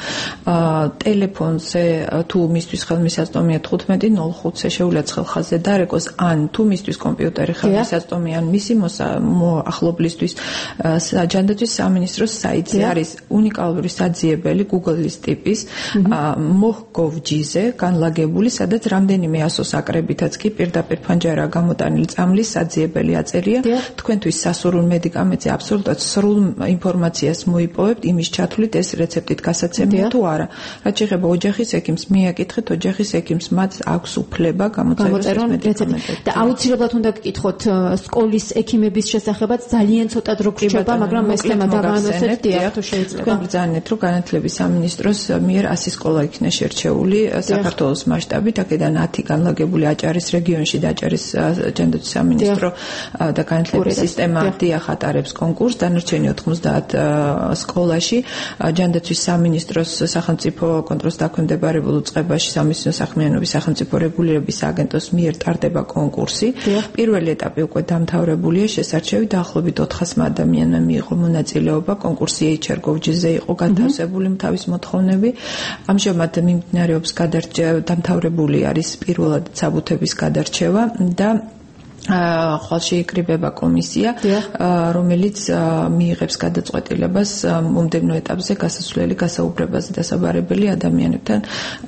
ტელეფონზე თუ მისთვის ხელმისაწვდომია 1505-ზე შეუძლია ხელხაზზე დარეკოს ან თუ მისთვის კომპიუტერი ხელმისაწვდომია ან მისი ახლობლისთვის ჯანდაცვის სამინისტროს საიტზე არის უნიკალური საძიებელი Google-ის ტიპის moh.gov.gt-ზე განლაგებული, სადაც რამდენიმე ასოს აკრებითაც კი პირდაპირ ფანჯარა გამოტანილი წამლის საძიებელი აწერია. თქვენთვის სასურველ მედიკამენტზე აბსოლუტურად სრულ ინფორმაციას მოიპოვებთ იმის ჩათვლით ეს რეცეპტით გასაცემია თუ არა. რაც შეეხება ოჯახის ექიმს, მიაკითხეთ ოჯახის ექიმს, მათ აქვს უფლება გამოწერონ რეცეპტი. და აუცილებლად უნდა გკითხოთ სკოლის ექიმების შესახებაც ძალიან ცოტა დრო გრჩება, მაგრამ ეს თემა დავაანონსებთ თუ შეიძლება. თქვენ ბრძანეთ, რომ განათლების სამინისტროს მიერ 100 სკოლა იქნა შერჩეული საქართველოს მასშტაბით, აქედან 10 განლაგებული აჭარის რეგიონში და აჭარის ჯანდაცვის სამინისტრო და განათლების სისტემა დიახ ატარებს კონკურს, დანარჩენი 90 სკოლაში ჯანდაცვის სამინისტროს სახელმწიფო კონტროლს დაქვემდებარებულ უწყებაში სამეცნიერო საქმიანობის სახელმწიფო რეგულირების აგენტოს მიერ ტარდება კონკურსი. პირველი ეტაპი უკვე დამთავრებულია, შესარჩევი დაახლოებით 400 ადამიანმა მიიღო მონაწილეობა. კონკურსი HR.gov.gt-ზე იყო განთავსებული თავის მოთხოვნები. ამჟამად მიმდინარეობს დამთავრებული არის პირველად საბუთების გადარჩევა და ხვალ შეიკრიბება კომისია, რომელიც მიიღებს გადაწყვეტილებას მომდევნო ეტაპზე გასასვლელი გასაუბრებაზე დასაბარებელი ადამიანებთან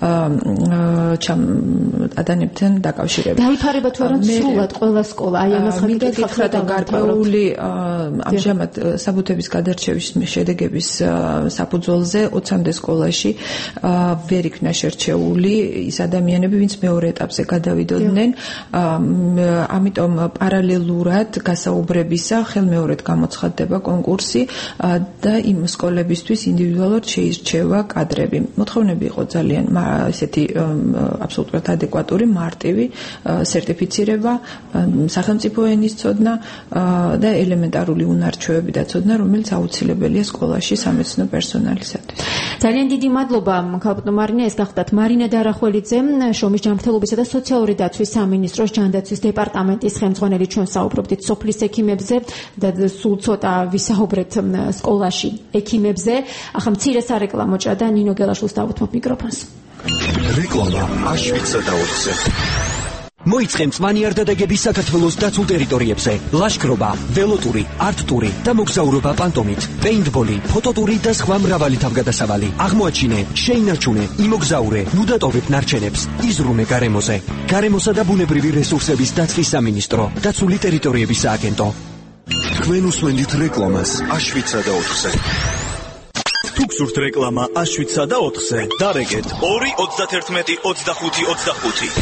დაკავშირებით. დაიფარება თუ არა სრულად ყველა სკოლა, აი ამას ხალხი გარკვეული ამჟამად საბუთების გადარჩევის შედეგების საფუძველზე 20-მდე სკოლაში ვერ იქნა შერჩეული ის ადამიანები, ვინც მეორე ეტაპზე გადავიდოდნენ. ამიტომ პარალელურად გასაუბრებისა ხელმეორედ გამოცხადდება კონკურსი და იმ სკოლებისთვის ინდივიდუალურად შეირჩევა კადრები. მოთხოვნები იყო ძალიან ესეთი აბსოლუტურად ადეკვატური, მარტივი სერტიფიცირება, სახელმწიფო ენის ცოდნა და ელემენტარული უნარჩვევები და ცოდნა, რომელიც აუცილებელია სკოლაში სამეცნიერო პერსონალისათვის. ძალიან დიდი მადლობა ქალბატონ მარინა, ეს გახდათ მარინა დარახველიძე, შრომის ჯანმრთელობისა და სოციალური დაცვის სამინისტროს ჯანდაცვის დეპარტამენტის ხელმძღვანელი. ჩვენ საუბრობდით სოფლის ექიმებზე და სულ ცოტა ვისაუბრეთ სკოლაში ექიმებზე. ახლა მცირე სარეკლამო ჭრა და ნინო გელაშვილს დავუთმობ მიკროფონს. რეკლამა Auschwitz-ზე და 20-ზე. მოიწყენ მანიარდადაგების საქართველოს დაცულ ტერიტორიებზე. ლაშქრობა, ველოტური, არტტური და მოგზაურობა პანტომით, პეინტბოლი, ფოტოტური და სხვა მრავალი თავგადასავალი. აღმოაჩინე, შეინარჩუნე, იმოგზაურე, ნუ დატოვებ ნარჩენებს, იზრუნე გარემოზე. გარემოსა და ბუნებრივი რესურსების დაცვის სამინისტრო, დაცული ტერიტორიების სააგენტო. თქვენ უსმენთ რეკლამას Auschwitz-ზე და 20-ზე. თუ გსურთ რეკლამა Auschwitz-ზე და 20-ზე, დარეგეთ 2 31 25 25.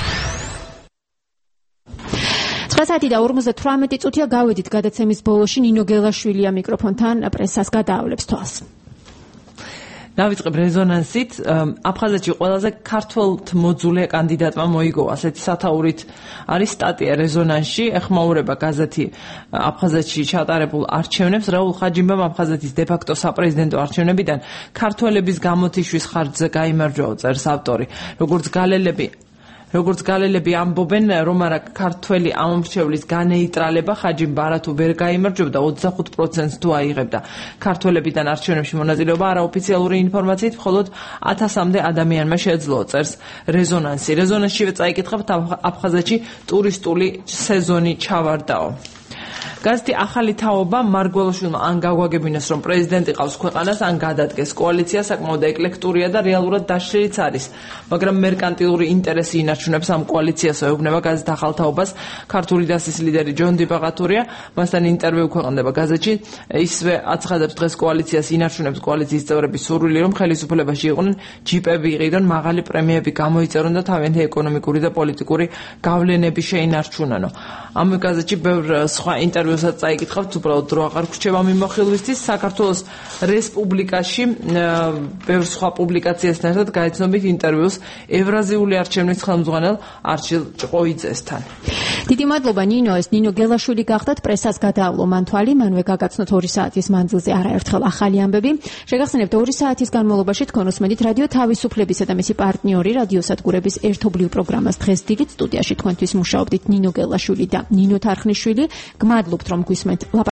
9 და 58 წუთია გავედით გადაცემის ბოლოში. ნინო გელაშვილია მიკროფონთან პრესას გადაავლებს თვალს. დავიწყებ რეზონანსით. აფხაზეთში ყველაზე ქართველთ მოძულე კანდიდატმა მოიგო ასეთი სათაურით არის სტატია რეზონანსში. ეხმაურება გაზეთი აფხაზეთში ჩატარებულ არჩევნებს. რაულ ხაჯიმბამ აფხაზეთის დე-ფაქტო საპრეზიდენტო არჩევნებიდან ქართველების გამოთიშვის ხარჯზე გაიმარჯვა, წერს ავტორი. როგორც გალელები ამბობენ, რომ არა ქართველი ამომრჩევლის განეიტრალება ხაჯიმბა არათუ ვერ გაიმარჯვებდა, 25%-ს თუ აიღებდა. ქართველებიდან არჩევნებში მონაწილეობა არაოფიციალური ინფორმაციით მხოლოდ 1000-მდე ადამიანმა შეძლო, წერს რეზონანსი. რეზონანსშივე წაიკითხავთ აფხაზეთში ტურისტული სეზონი ჩავარდაო. გაზეთი ახალი თაობა მარგველაშვილმა ან გაგვაგებინეს რომ პრეზიდენტი ყავს ქვეყანას ან გადადგეს კოალიცია საკმაოდ ეკლექტურია და რეალურად დაშლილიც არის მაგრამ მერკანტილური ინტერესი ინარჩუნებს ამ კოალიციას ეუბნება გაზეთ ახალ თაობას ქართული დასის ლიდერი ჯონ დიბაღათურია მასთან ინტერვიუ ქვეყნდება გაზეთში ისვე აცხადებს დღეს კოალიციას ინარჩუნებს კოალიციის წევრების სურვილი რომ ხელისუფლებაში იყვნენ ჯიპები იყიდონ მაღალი პრემიები გამოიწერონ და თავიანთი ეკონომიკური და პოლიტიკური გავლენები შეინარჩუნანო ამ გაზეთში ბევრ სხვა ინტერვიუსაც წაიკითხავთ უბრალოდ დრო აღარ გრჩება მიმოხილვისთვის საქართველოს რესპუბლიკაში ბევრ სხვა პუბლიკაციასთან ერთად გაიცნობით ინტერვიუს ევრაზიული არჩევნის ხელმძღვანელ არჩილ ჭყოიძესთან დიდი მადლობა ნინო ეს ნინო გელაშვილი გახდათ პრესას გადაავლო მან თვალი მანვე გაგაცნოთ 2 საათის მანძილზე არაერთხელ ახალი ამბები შეგახსენებთ 2 საათის განმავლობაში თქვენ უსმენთ რადიო თავისუფლებისა და მისი პარტნიორი რადიოსადგურების ერთობლივ პროგრამას დღეს დილით სტუდიაში თქვენთვის მუშაობდით ნინო გელაშვილი და ნინო თარხნიშვილი გმადლობთ რომ გვისმენთ